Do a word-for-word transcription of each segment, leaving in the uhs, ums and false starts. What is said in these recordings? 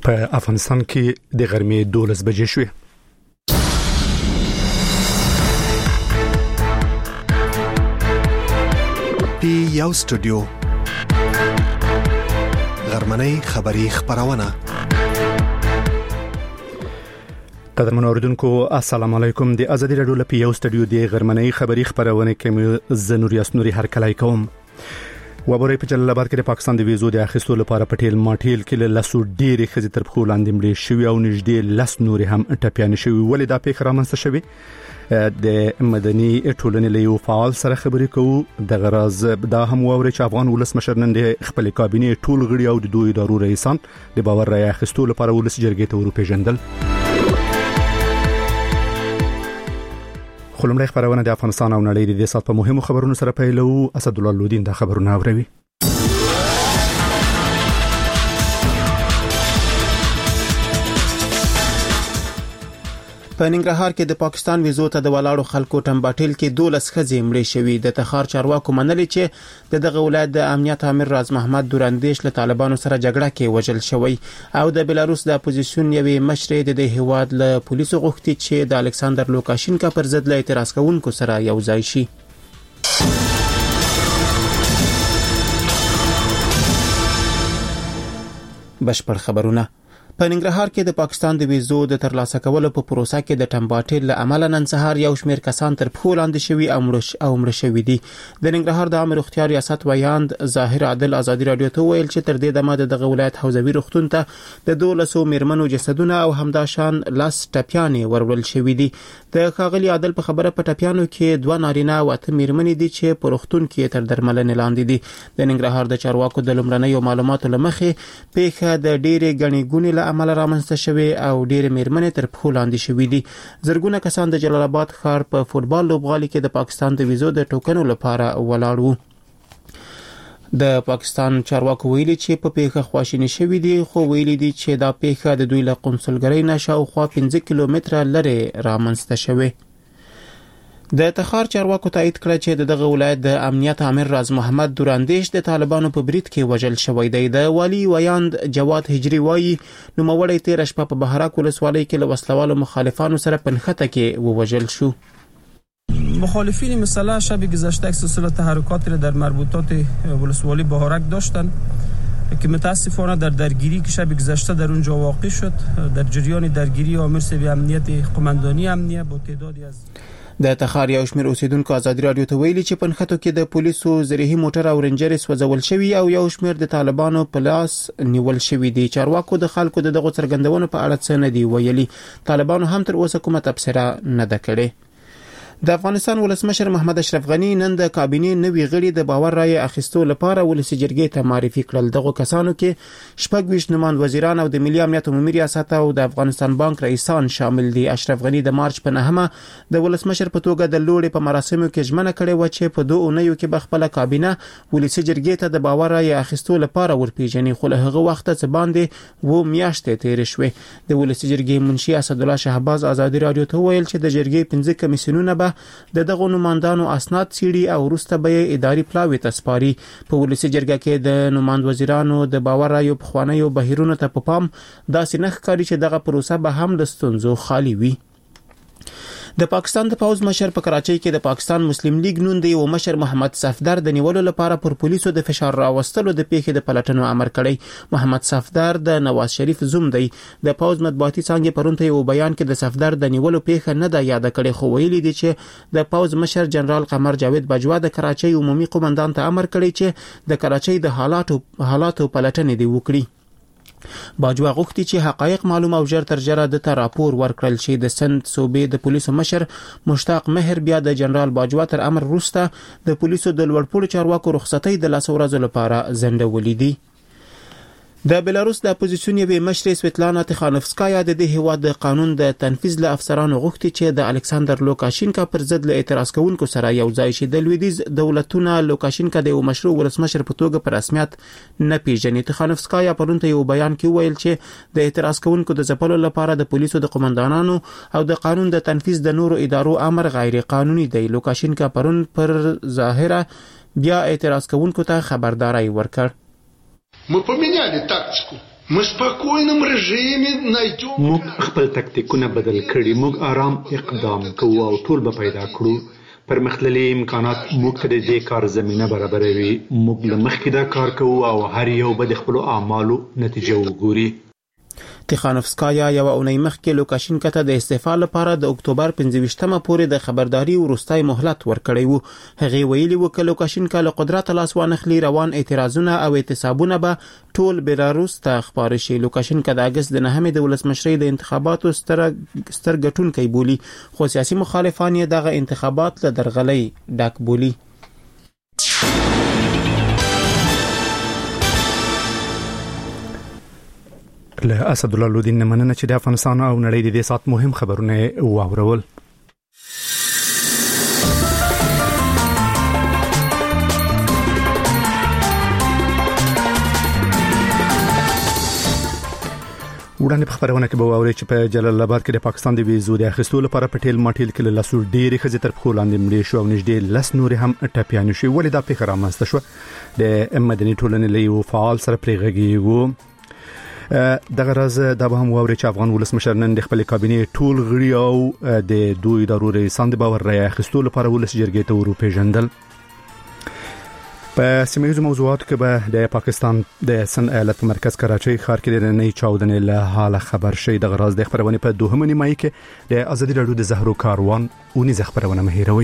په افغانستان کې د غرمې دولس بجې شوې. پی یو سټوډیو غرمنۍ خبری خبرونه. قدرمن اوریدونکو السلام علیکم. د ازادي رادیو لپاره یو سټوډیو د غرمنۍ خبری خبرونه کې زنور یاسنوري هر کله کوم. وبوري په جلال آباد کې د پاکستان د ویزو د اخیستلو لپاره پټیل ماټیل کې له لاسو ډېری خزي تر خو لاندې مړي شوی او نږدې لاس نوري هم ټپيان شوی. ولې دا پیښه رامنځته شوی؟ د مدني ټولنې له یو فعال سره خبرې کوو. د غرض دا هم ووري چې افغان ولسمشر نن د خپل کابینه ټول غړي او د دوی ادارو رئیسان د باور رای اخیستلو لپاره ولس جرګې ته ورپېژندل. خلمړی خبرونه د افغانستان او نړۍ د سات په مهمو خبرونو سره پیلو. اسد الله لودین دا خبرونه اوري. په ننګرهار کې د پاکستان ویزو ته د ولاړو خلکو ټمباټیل کې دولس خزي مړي شوي. د تخار چارواکو منلي چې د دغه ولایت د امنیت امیر راز محمد دوراندیش له طالبانو سره جګړه کې وژل شوی او د بلاروس د اپوزیسیون یوې مشرې د هیواد له پولیسو غوښتي چې د الکساندر لوکاشینکا پر ضد له اعتراض کوونکو سره یو ځای شي. بشپړ خبرونه. په ننګرهار کې د پاکستان د ویزو د ترلاسه کولو په پروسه کې د ټمباټیل له امله نن سهار یو شمېر کسان تر پښو لاندې شوي او مړ او مړ شوي دي. د ننګرهار د عامه روغتیا ریاست ویاند ظاهر عادل ازادي رادیو ته ویل چې تر دې دمه د دغه ولایت حوزوي روغتون ته د دولسو میرمنو جسدونه او همداشان لاس ټپيانې ورول شوي دي. د ښاغلي عادل په خبره په ټپيانو کې دوه نارینه او اته میرمنې دي چې په روغتون کې تر درملنې لاندې دي. د ننګرهار د چارواکو د لومړنیو معلوماتو لمخې پیښه د ډېرې غني ګونې له عمل رامنځته شوی او ډېر میرمنې تر پښو لاندې شوي دي. زرګونه کسان د جلال آباد ښار په فوتبال لوبغالي کې د پاکستان د ویزو د ټوکنو لپاره ولاړ وو. د پاکستان چارواکو ویلي چې په پیښه خواشینی شوي دي، خو ویلي دي چې دا پیښه د دوی له قونسلګرۍ نه شاوخوا پنځه کیلومتره لرې رامنځته شوی. د تخار چارواکو تایید کړ چې دغه ولایت د امنیت امیر راز محمد دوراندیش د طالبانو په برید کې وژل شوی دی. د والی ویاند جواد هجری وایي نوموړی تیر شپه په بهراک ولسوالۍ کې له وسلوالو مخالفانو سره پنخته کې ووژل شو. مخالفین مسلح شب گذشته سلسله تحرکات را در مربوطات ولسوالی بهارک داشتند که متاسفانه در درگیری که شب گذشته در اونجا واقع شد در جریان درگیری آمر سوی امنیت قماندانی امنیه با تعدادی از د تخار یو شمېر اوسیدونکو ازادي رادیو ته ویلي چې پنخته کې د پولیسو زرهي موټر او رنجر سوځول شوی او یو شمېر د طالبانو په لاس نیول شوی دي. چارواکو د خلکو د دغه څرګندونو په اړه څه نه دی ویلي. طالبانو هم تر اوسه کومه تبصره نه ده کړې. د افغانستان ولسمشر محمد اشرف غنی نن د کابینه نوي غړي د باور رای اخیستو لپاره ولسی جرګې ته معرفي کړل. دغه کسانو کې شپږ ویشت نماند وزیران او د ملي امنیت عمومي ریاست او د افغانستان بانک رئیسان شامل دي. اشرف غنی د مارچ په نهمه د ولسمشر په توګه د لوړې په مراسمو کې ژمنه کړې و چې په دوه اونیو کې به خپل کابینه ولسی جرګې ته د باور رای اخیستو لپاره ورپېژني، خو له هغه وخت څخه باندې و میاشتې تیر شوې. د ولسی جرګې منشي اسد الله شهباز ازادي رادیو ته ویل چې د جرګې پنځه کمیسیونونه به د دغه نوماندانو اسناد سیړي او وروسته به اداري پلاوي تسپاري. په ولسی جرګه کې د نوماند وزیرانو د باور رایو په خوانیو بهیرونو ته په پام داسې نه ښکاري چې دغه پروسه به هم د ستونزو خالی وي. د پاکستان د پوز مشر په کراچۍ کې د پاکستان مسلم لیگ نون د یو مشر محمد صفدر د نیولو لپاره پر پولیسو د فشار راوستلو د پیښې د پلټنو امر کړی. محمد صفدر د نواز شریف زوم دی. د پوز مطبوعاتي څنګه پرونته یو بیان کې د صفدر د نیولو پیښه نه ده یاد کړې، خو ویلي دي چې د پوز مشر جنرال قمر جاوید بجوا د کراچۍ عمومي قومندان ته امر کړی چې د کراچۍ د حالاتو حالاتو پلټنې دی وکړي. باجوا غوښتي چې حقایق معلوم او ژر تر ژره د راپور ورکړل شي. د سند صوبې د پولیسو مشر مشتاق مهر بیا د جنرال باجوا تر امر وروسته د پولیسو د لوړپوړو چارواکو رخصتۍ د لاس ورځو لپاره ځنډولې دي. د بلاروس د اپوزیسیون یوې مشرې سویتلانا تخانوفسکایا د دې هیواد د قانون د تنفیذ له افسرانو غوښتي چې د الکساندر لوکاشینکا پر ضد له اعتراض کوونکو سره یو ځای شي. د لویدیز دولتونه لوکاشینکا د یو مشروع ولسمشر په توګه په رسمیت نه پیژني. تخانوفسکایا پرونته یو بیان کې ویل چې د اعتراض کوونکو د ځپلو لپاره د پولیسو د قومندانانو او د قانون د تنفیذ د نورو ادارو امر غیر قانوني دی. لوکاشینکا پرون پر ظاهره بیا اعتراض کوونکو ته خبرداري ورکړ. Мы поменяли тактику. Мы в спокойном режиме найдем. موږ خپل تکتیکونه بدل کړي، موږ آرام اقدام کوو او ټول به پیدا کړو. پرمختللي امکانات موږ ته د دې کار زمینه برابروي. موږ له مخکې دا کار کوو او هر یو به د خپلو اعمالو نتیجه وګوري. تیخانوفسکایا یو اونۍ مخکې لوکاشینکا ته د استعفا لپاره د اکتوبر پنځه ویشتمه پورې د خبرداري وروستی مهلت ورکړی وو. هغې ویلي وو که لوکاشینکا له قدرت لاس وانخلي، روان اعتراضونه او اعتصابونه به ټول بیلاروس ته خپاره شي. لوکاشینکا د اګست د نهمې د ولسمشرۍ د انتخاباتو ستر ستر ګټونکی بولي، خو سیاسي مخالفان یې دغه انتخابات له درغلۍ ډک بولي. له اسد الله لودین نه مننه چې د افغانستان او نړۍ د دې سات مهم خبرونه واورول. وړاندې په خبرونه کې به واوري چې په جلال آباد کې د پاکستان د ویزو د اخیستلو لپاره په ټیل ماټیل کې له لاسو ډېرې ښځې تر پښو لاندې مړې شو او نږدې لس نورې هم ټپیانې شوې. ولې دا پیښه رامنځته شوه؟ د مدني ټولنې له یو فعال سره پرې غږیږو. دغه راز دا به هم واوري چې افغان ولسمشر نن د خپل کابینې ټول غړي او د دوی ادارو رئیسان د باور رای اخیستلو لپاره ولس جرګې ته وروپېژندل. په سیمه موضوعات کې به د پاکستان د سن ایالت په مرکز کراچۍ ښار کې د نړۍ چاودنې له حاله خبر شي. دغه راز د خبرونه په دوهمه نیمایي کې د ازادي راډیو د زهرو کاروان اونیزه خبرونه مهیروي.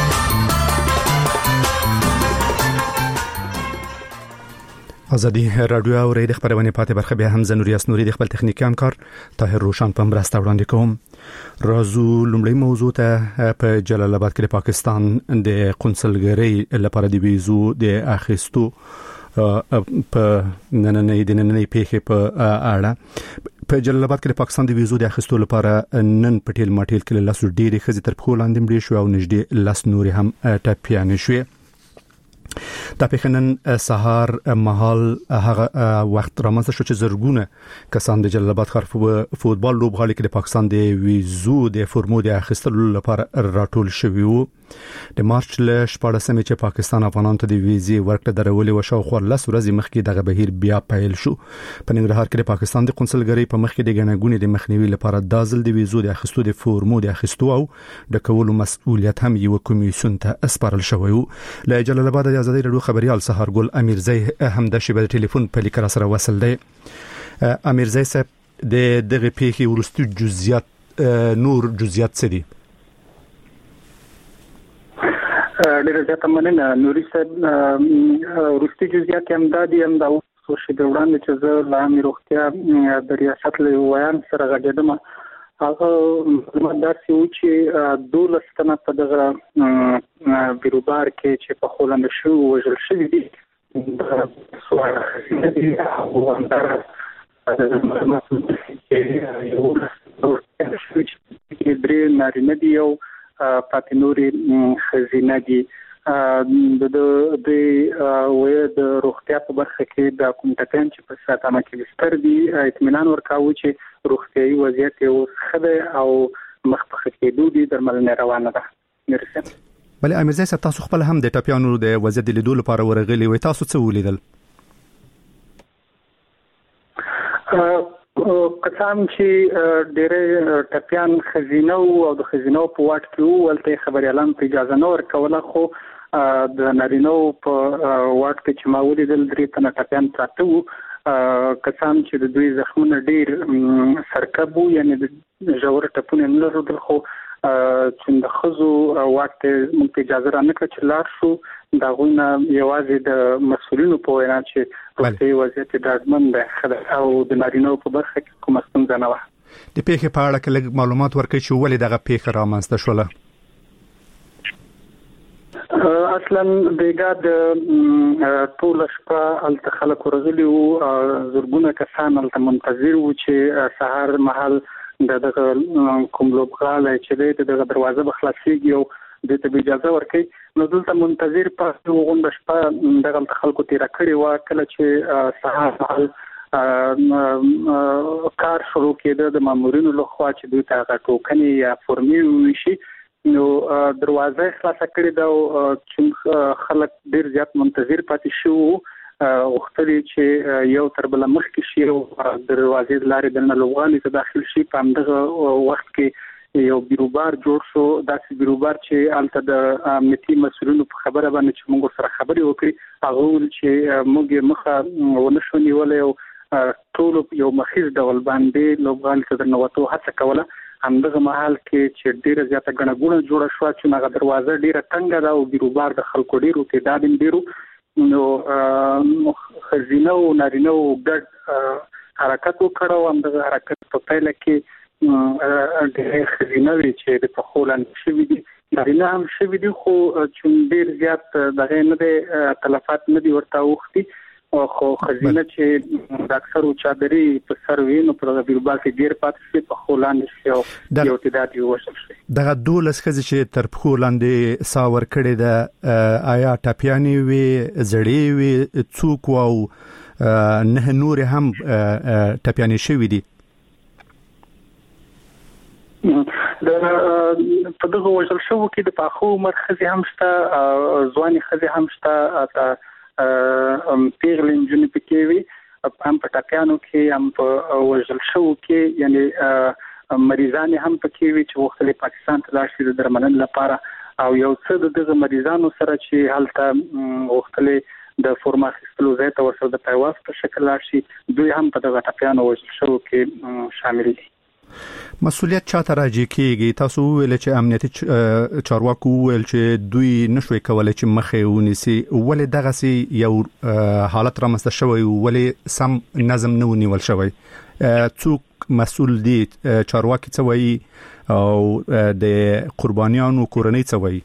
ازادي راډیو او ریډ خبرونه پاتې برخه به هم زنوري اسنوري د خپل تخنیکی همکار طاهر روشن په مرسته وړاندې کوم. رازو لومړی موضوع ته په جلال آباد کې د پاکستان د قونسلګرۍ لپاره د ویزو د اخیستو په نننۍ د نننۍ پیښې په اړه په جلال آباد کې د پاکستان د ویزو د اخیستو لپاره نن په ټیل ماټیل کې له لاسو ډېرې ښځې تر پښو لاندې مړې شوې او نږدې لس نورې هم ټپیانې شوې. دا پیښه نن سهار مهال هغه وخت رامنځته شو چې زرګونه کسان د جلال آباد ښار فوتبال لوبغالي کې د پاکستان د ویزو د فورمو د اخیستلو لپاره راټول شوي وو. د مارچ له شپاړسمې چې پاکستان افغانانو ته د ویزې ورکړه درولې و شاوخوا لس ورځې مخکې دغه بهیر بیا پیل شو. په ننګرهار کې د پاکستان د قونسلګرۍ په مخ کې د ګڼهګونې د مخنیوي لپاره د ځل د ویزو د اخیستو د فورمو د اخیستو او د کولو مسؤلیت هم یو کمیسیون ته اسپارل شوی وو. له جلال آباد د ازادي راډیو خبريال سهارګل امیرزی هم د شبکې ټلیفون په لیکره سره وصل دی. امیرزی صاحب د دغه پیښې ورستي جزئیات نور جزئیات څه دي؟ ډېر زیات مننه نوري صاحب. ورستي جزئیات هم دا دي هم دا څو شی د وړاندې چې زه له امیر روغتیا د ریاست له ویان سره غږېدم. هغه معلومات داسې و چې دولس تنه په دغه بیروبار کې چې په خولنده شو وژل شوي دي. درې نارینه دي او پاتې نورې ښځینه دي. د د د روغتیا په برخه کې د کوم ټکان چې په ساتنه کې بستر دي اطمینان ورکاوه چې روغتیايي وضعیت یې اوس ښه دی او مخ په ښه کېدو دي، درملنه روانه ده. مرسته. بلې امیرزی صاحب تاسو خپل هم د ټپیانو د وضعیت لیدلو لپاره ورغلي وي، تاسو څه ولیدل؟ قسم چې ډېرې ټپیان ښځینه او د ښځینو په واټ کې وو، ولته خبريالان په اجازه نه ورکوله، خو د نارینو په واټ کې چې ما ولیدل درې تنه ټپیان پراته وو. قسم چې د دوی زخمونه ډېر سرکب وو، یعنی د ژور ټپونه نه لرل، خو چې د ښځو واټ ته موږ اجازه را نه کړه چې لاړ شو. د هغوی نه یوازې د مسؤلینو په وینا چې روغتیايي وضعیت یې ډاډمن دی او د نارینو په برخه کې کومه ستونزه نه وه. د پیښې په اړه که لږ معلومات ورکړئ چې ولې دغه پیښه رامنځته شوله؟ اصلا دغه د ټول شپه هلته خلک ورغلي وو، زرګونه کسان هلته منتظر وو چې سهار مهال دغه کوم لوبغالی چې دی دغه دروازه به خلاصېږي او دې ته اجازه ورکړي. نو دلته منتظر پاتې وو، غونډه شپه دغه خلکو تېره کړې وه. کله چې سهار مهال کار شروع کېده د مامورینو لخوا چې دوی ته هغه ټوکنې یا فورمې وویشي، نو دروازه خلاصه کړې ده او چې خلک ډېر زیات منتظر پاتې شوي وو. وختري چې یو تر بل مخکې شي او د دروازې لارې د لوغالي ته داخل شي په همدغه وخت کې یو بیروبار جوړ شو. داسې بیروبار چې الته د امنیتي مسؤلینو په خبره باندې چې موږ سره خبرې وکړي هغه ول چې موږ مخه ونشو نیولې او ټول یو مخیز ډول باندې لوغالي ته نووتو هڅه کوله. همدغه محل کې چې ډیره زیاته غنغونه جوړه شو چې هغه دروازه ډیره تنګه ده او بیروبار د خلکو ډیرو تعداد ډیرو نو خزینه او نارینه او ګډ حرکت وکړو. همدغه حرکت په پیل کې د خزینه وی چې د پخولن شوی دي نارینه هم شوی دي خو چې ډیر زیات دغه نه د تلفات نه دي ورته وختي او خو خزینه چې د اکثر چادري په سر وینو په بیروبار کې ډیر پاتې شي په خولان شي او یو تعداد وشل شي. دغه دولس خزې چې تر پخولاندې ساور کړي د آیا ټاپیانی وی زړې وی څوک او نه نور هم ټاپیانی شوی دي. د په دغه وژل شو کې د پاخو مرکزي هم شته ځواني خزي هم شته ا پیغل انجن پکې وي هم په ټاپیانو کې هم په وژل شو کې یعنی مریضان هم پکې وي چې وختلې پاکستان ته لاړ شي د درملنې لپاره او یو څه دغه مریضانو سره چې حالت وختلې د فورماخستلو ځای ته ورسره د پیواز په شکل لاړ شي دوی هم په دغه ټاپیانو وژل شو کې شامل دي. مسؤلیت چاته راځي کېږي؟ تاسو ویل چې امنیتي چارواکو ویل چې دوی نشوي کولای چې مخه ونیسي ولې دغه سي یو حالت رامنځته شوی ولې سم نظم نه ونیول شوی څوک مسؤل دي چارواکي څه وایي او د قربانیانو کورنۍ څه وایي؟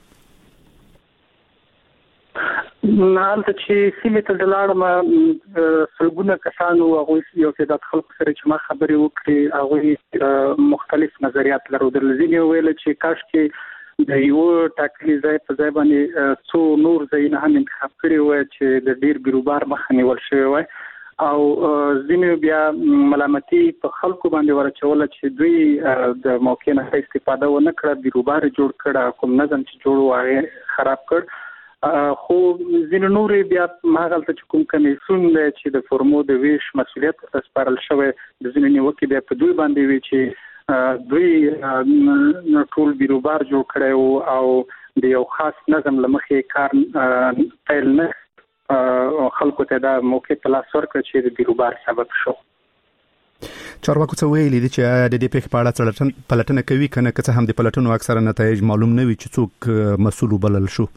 نالته چې سیمه ته د لاړم سلګونه کسانو هغه یو تعداد خلک سره چې ما خبرې وکړې هغه مختلف نظریات لرو درلزینې ویل چې کاش کې د یو ټاکلي ځای په ځای باندې څو نور ځایونه هم انتخاب کړي وای چې د ډیر بیروبار مخه نیول شوی وای او ځینې بیا ملامتي په خلکو باندې ورچول چې دوی د موقع نه استفاده ونه کړه بیروبار جوړ کړه کوم نظم چې جوړ وای خراب کړ. خو ځینې نورې بیا ماغلته چې کوم کمیسون دی چې د فورمو د ویش مسؤلیت سپارل شوی د ځینې نیوکې بیا په دوی باندې وی چې دوی ټول بیروبار جوړ کړی او د یو خاص نظم لمخې کار پیل نه خلکو ته دا موقع په لاس ورکړ چې د بیروبار سبب شو. چارواکو څه ویلي دي چې د دې پیښې په اړه پلټنه کوي کنه که څه هم د پلټنو اکثره نتایج معلوم نه وي چې څوک مسؤل وبلل شو؟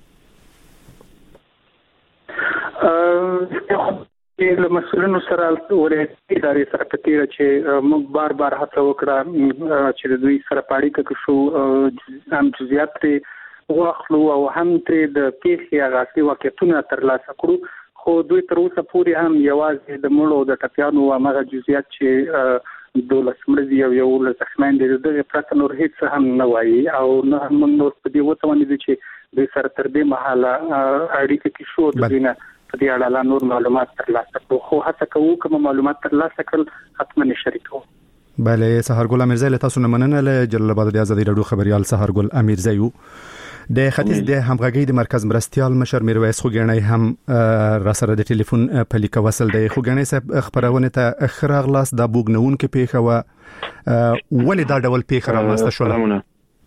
له مسؤلینو سره ورې ادارې سره کتیره چې موږ بار بار هڅه وکړه چې د دوی سره پاړیکه شو هم جزئیات واخلو او هم ترې د پیښې هغه واقعیتونه ترلاسه کړو خو دوی تر اوسه پورې هم یوازې د مړو د ټپیانو او هغه جزئیات چې دولس مړي او یو له زخمیان دي دغه پرته نور هیڅ هم نه وایي او نه هم نور په دې وتوانې دي چې دوی سره تر دې مهاله اړیکه کې شو د دینه په دې اړه نور معلومات ترلاسه کړو خو هڅه کوو کوم معلومات ترلاسه کړل حتما شریکو. بله سحرګل امیرزی له تاسو نه مننه له جلال آباد د ازادي رادیو خبريال سحرګل امیرزی یو د ختیځ د همغږي د مرکز مرستيال مشر میرویس خوګنۍ هم را سره د ټلیفون په لیک وصل دی. خوګنۍ صاحب خبرونه ته اخراغ لاس د بوګنون کې پیښه و ولې دا ډول پیښه رامنځته شوه؟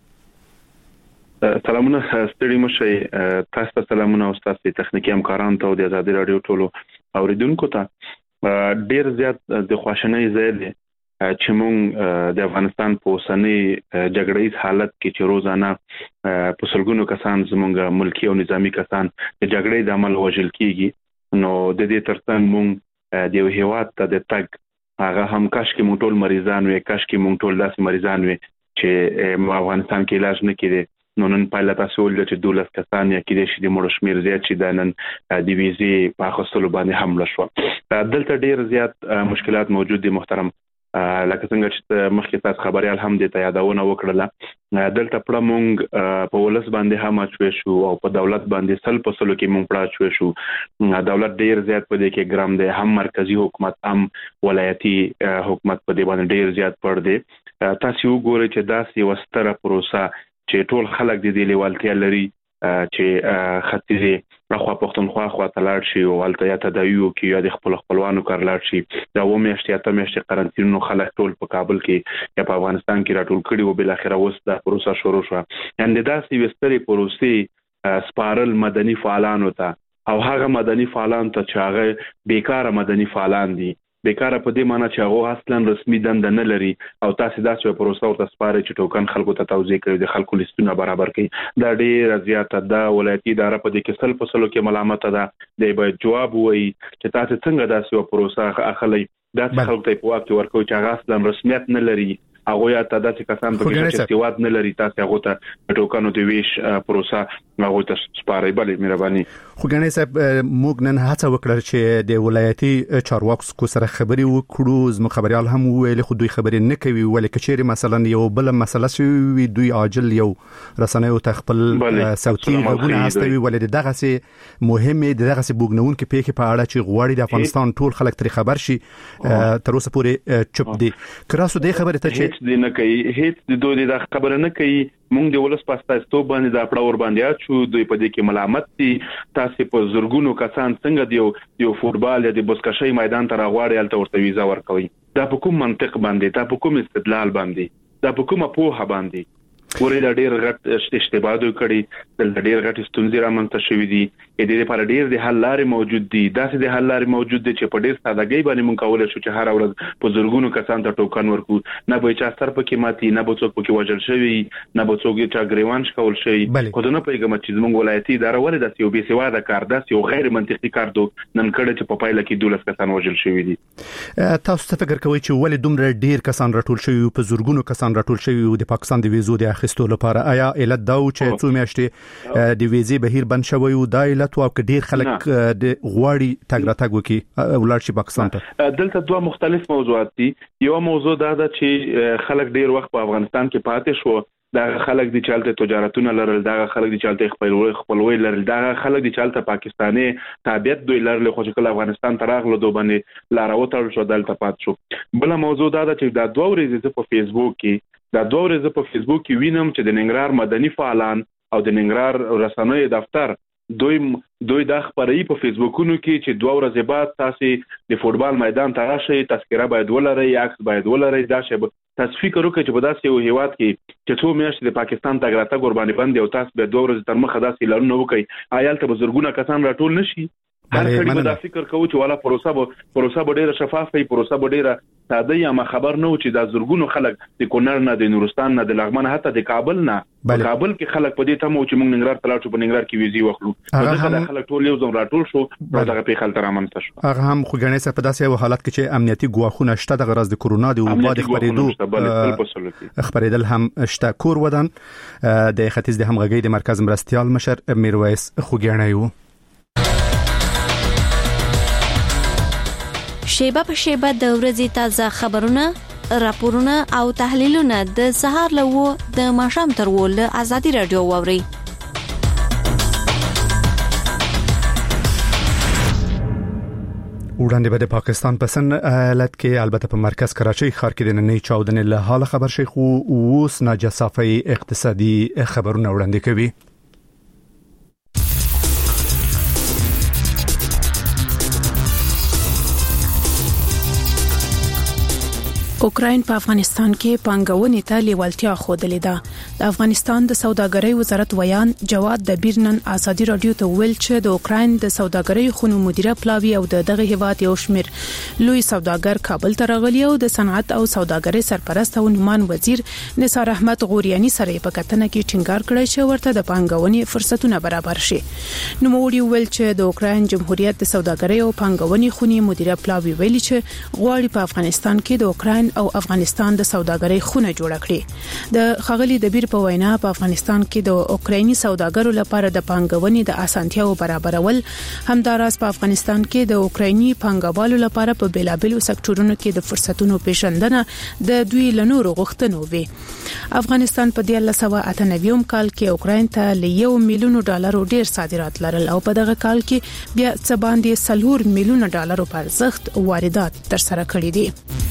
سلامونه ستړي مشه تاسو ته سلامونه او تاسو ته تخنیکی همکارانو ته د ازادي رادیو ټولو اوریدونکو ته ډیر زیات د خواشنۍ ځای دی چې مونږ د افغانستان په اوسنۍ جګړیز حالت کې چې روزانه په سلګونو کسان زمونږ ملکی او نظامی کسان د جګړې د عمل وژل کیږي نو د دې ترڅنګ مونږ د یو هیواد ته د تګ هغه هم کاش کې مونږ ټول مریضان وي کاش کې مونږ ټول داسې مریضان وي چې افغانستان کې علاج نه کړي نو نن پایله تاسو ول چې دولس کسان یا کې د شې د مړو شمیر زیات چې د نن د ویزې په خصوصو باندې حمله شو. دلته ډیر زیات مشکلات موجود دي محترم لکه څنګه چې مخکې تاسو خبريال هم د یادونه وکړه دلته پړه مونږ په ولس باندې هم اچوي شو او په دولت باندې سل په سلو کې مونږ پړه اچوي شو. دولت ډیر زیات په دې کې ګرام دی هم مرکزی حکومت هم ولایتي حکومت په دې باندې ډیر زیات پړ دی. تاسو وګورئ چې داسې وستره پروسه چې ټول خلک د دې لیوالتیا لري چې ختیځي خو پښتونخوا خو تلل شي او الته تداویو کې یا د خپل خپلوانو کارلار شي دا و میاشتې اته میاشتې قرنطینو خلک ټول په کابل کې یا په افغانستان کې راټول کړي او بل اخره اوس دا پروسه شروع شو یعنی دا سی وستري پروسې سپارل مدني فعالانو ته او هغه مدني فعالان ته چې هغه بیکاره مدني فعالان دي بیکاره په دې معنی چې هغه اصلا رسمي دنده نه لري او تاسو دا چې پروسه ورته سپاري چې ټوکن خلکو ته توزیع کوي د خلکو لیستونه برابر کوي دا ډېر زیاته ده ولایتي اداره په دې کې سل په سلو کې ملامت ده دی باید جواب وایي چې تاسو څنګه داسې پروسه اخلي دا خلکو ته په وخت ورکوي چې هغه اصلا رسمیت نه لري هغه یا ته داسې کسان په کې چې سیواد نه لري تاسو هغه ته ټوکنو دی ویش پروسه هغه ته سپاري بلې مهرباني خو ګنې صاحب موږ نن هڅه وکړه چې د ولایتي چارواکو سره خبري وکړو زموږ خبريال هم ویل خو دوی خبري نه کوي ولې کچېری مثلا یو بل مسله شوی دوی عاجل یو رسنیو تخپل صوتي غوونه هستوي ولې دغه سي مهمه دغه سي بوګنون کې پیښه په اړه چې غواړي د افغانستان ټول خلک تر خبر شي تر اوسه پورې چپ دي کراسو د خبره ته هیڅ دې نه کوي هیڅ د دوی د خبره نه کوي مونږ د ولس پاستاستو باندې دا پړاور باندې اچو دوی په دې کې ملامت دي تاسو په زورګونو کسان څنګه دی یو فوتبال یا د بوسکشي میدان ته راغواړي الته ورته ویزا ورکوي دا په کوم منطق باندې دا په کوم استدلال باندې دا په کومه پوهه باندې ورې د ډېر غټ اشتباه دوی کړي د ډېر غټ ستونزې رامنځته شوې دي د دې لپاره ډېر د حل لارې موجود دي داسې د حل لارې موجود دي چې په ډېر سادهګۍ باندې مونږ کولای شو چې هر ورځ په زورګونو کسان ته ټوکن ورکو نه به چا سر پکې ماتي نه به څوک پکې وژل شوی نه به څوک چا ګریوان شکول شي خو نه پیغام چې زموږ ولایتي اداره ولې داسې یو بې سواده کار داسې یو غیر منطقي کار دو نن کړه چې په پایله کې دولس کسان وژل شوی دي تاسو څه فکر کوئ چې ولې دومره ډېر کسان راټول شوی په زورګونو کسان راټول شوی د پاکستان د ویزو د اخیستو لپاره آیا علت دا چې څو میاشتې د ویزې بهیر بند شوی او دا علت او ډیر خلک د غواړي تګ راتګ وکي ولر شي پاکستان ته دلته دوه مختلف موضوعات دي یو موضوع دا ده چې خلک ډیر وخت په افغانستان کې پاتې شو دا خلک د چالتې تجارتونه لرل دا خلک د چالتې خپلوي خپلوي لرل دا خلک د چالتې پاکستاني تابعیت دوی لرل خو چې کله افغانستان ته راغلو دوه باندې لاروتل شو دلته پات شو بل موضوع دا ده چې دا دوه ورځې په فیسبوک کې دا دوه ورځې په فیسبوک کې وینم چې د ننګرهار مدني فعالان او د ننګرهار رسنیو دفتر دوی دوی د خبري په فیسبوکونو کې چې دوه ورځې بعد تاسو د فوتبال میدان ته راشئ تذکره باید ولرئ عکس باید ولرئ دا شی تاسو فکر وکړئ چې په داسې یو هیواد کې چې څو میاشتې د پاکستان تګ راتګ قرباني باندې او تاسو به دوه ورځې تر مخه داسې لارونه وکړئ آیا ته بزرګونه کسان راټول نشي هر کله به دا فکر کوو چې والا پروسه به پروسه به ډیره شفافه وي پروسه به ډیره ساده یا ما خبر نه و چې دا زورګونو خلک د کونړ نه د نورستان نه د لغمان حتی د کابل نه په کابل کې خلک په دې تمو چې موږ ننګرهار ته لاړو په ننګرهار کې ویزي واخلو دا خلک ټول یو ځم راټول شو دغه په خلک رامنځته شو هغه هم خو ګڼې څه په داسې یو حالت کې چې امنیتي ګواښونه شته د غرض د کورونا د وبا د خبرېدو خبرېدل هم شته کور ودان د ختیځ د همغږي د مرکز مرستيال مشر میرویس خوګیاڼیو شیبه په شیبه د ورځې تازه خبرونه راپورونه او تحلیلونه د سهار له د ماښام تر ول ازادي رادیو ووري وړاندې به د پاکستان په سن ایالت کې البته په مرکز کراچۍ ښار کې د نننۍ چاودنې له حاله خبر شي خو اوس ناجصافي اقتصادي خبرونه وړاندې کوي اوکراین په افغانستان کې پانګونې ته لیوالتیا خوده لیده د افغانستان د سوداګرۍ وزارت ویان جواد د بیرنن ازادي رادیو ته ویل چې د اوکراین د سوداګرۍ خونو مدیره پلاوی او د دغه هیواد یو شمیر لوی سوداګر کابل ته راغلی او د صنعت او سوداګرۍ سرپرست او نومان وزیر نثار احمد غوریانی سره په کتنه کې ټینګار کړی چې ورته د پانګونې فرصتونه برابر شي نو موړي ویل چې د اوکراین جمهوریت د سوداګرۍ او پانګونې خونی مدیره پلاوی ویلي چې غواړي په افغانستان کې د اوکراین او افغانستان د سوداګرۍ خونه جوړ کړي د خغلی د بیر په وینا په افغانستان کې د اوکرایني سوداګرو لپاره د پانګونې د اسانتیاو برابرول همداراز په افغانستان کې د اوکرایني پانګوالو لپاره په بیلابلو سکتورونو کې د فرصتونو پیژندنه د دوی لنورو غوښتنو وي افغانستان په دیارلس سوه اته نوي کال کې اوکراین ته ل یو میلیون ډالر ډیر صادرات لرل او په دغه کال کې بیا څه باندې سلور میلیون ډالر په ارزښت واردات تر سره کړي دي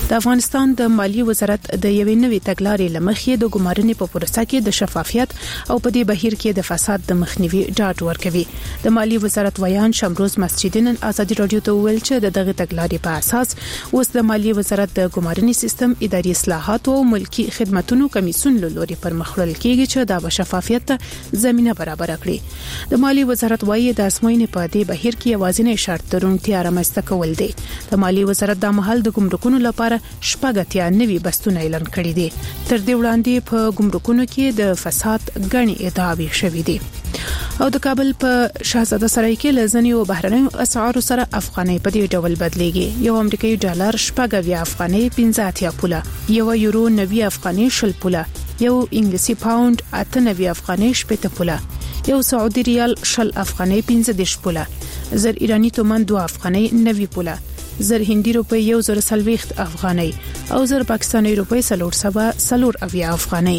د افغانستان د مالیې وزارت د یوې نوې تګلارې لمخې د ګمارنې په پروسه کې د شفافیت او په دې بهیر کې د فساد د مخنیوي ډاډ ورکوي. د مالیې وزارت ویان شمروز مسجدي نن ازادي رادیو ته ویل چې د دغه تګلارې په اساس اوس د مالیې وزارت د ګمارنې سیستم اداري اصلاحات او ملکی خدماتو کمیسیون له لوري پرمخ وړل کیږي چې د شفافیت زمينه برابر کړي. د مالیې وزارت وايي د اسموینې په دې بهیر کې یوازینی شرط درونتیا رامنځته کول دي. د مالیې وزارت د محل د ګمرکونو لپاره شپږتیا نوي بستونه اعلان کړي دي. تر دې وړاندې په ګمرکونو کې د فساد غني ادعاوې شوې دي. او د کابل په شاهزاده سرای کې لزنی او بهرنیو اسعار سره افغاني په دې ډول بدلېږي. یو امریکایي ډالر شپږ افغاني پنځه اتیا پوله، یو یورو نوي افغاني شل پوله، یو انګلیسي پاوند اته نوي افغاني شپږ پوله، یو سعودي ریال شل افغاني پنځه دیش پوله، زر ایرانی تومان دو افغاني نوي پوله، زر هندي روپی یو زر سلويخت افغاني او زر پاکستاني روپی سلور سبا سلور اویا افغاني.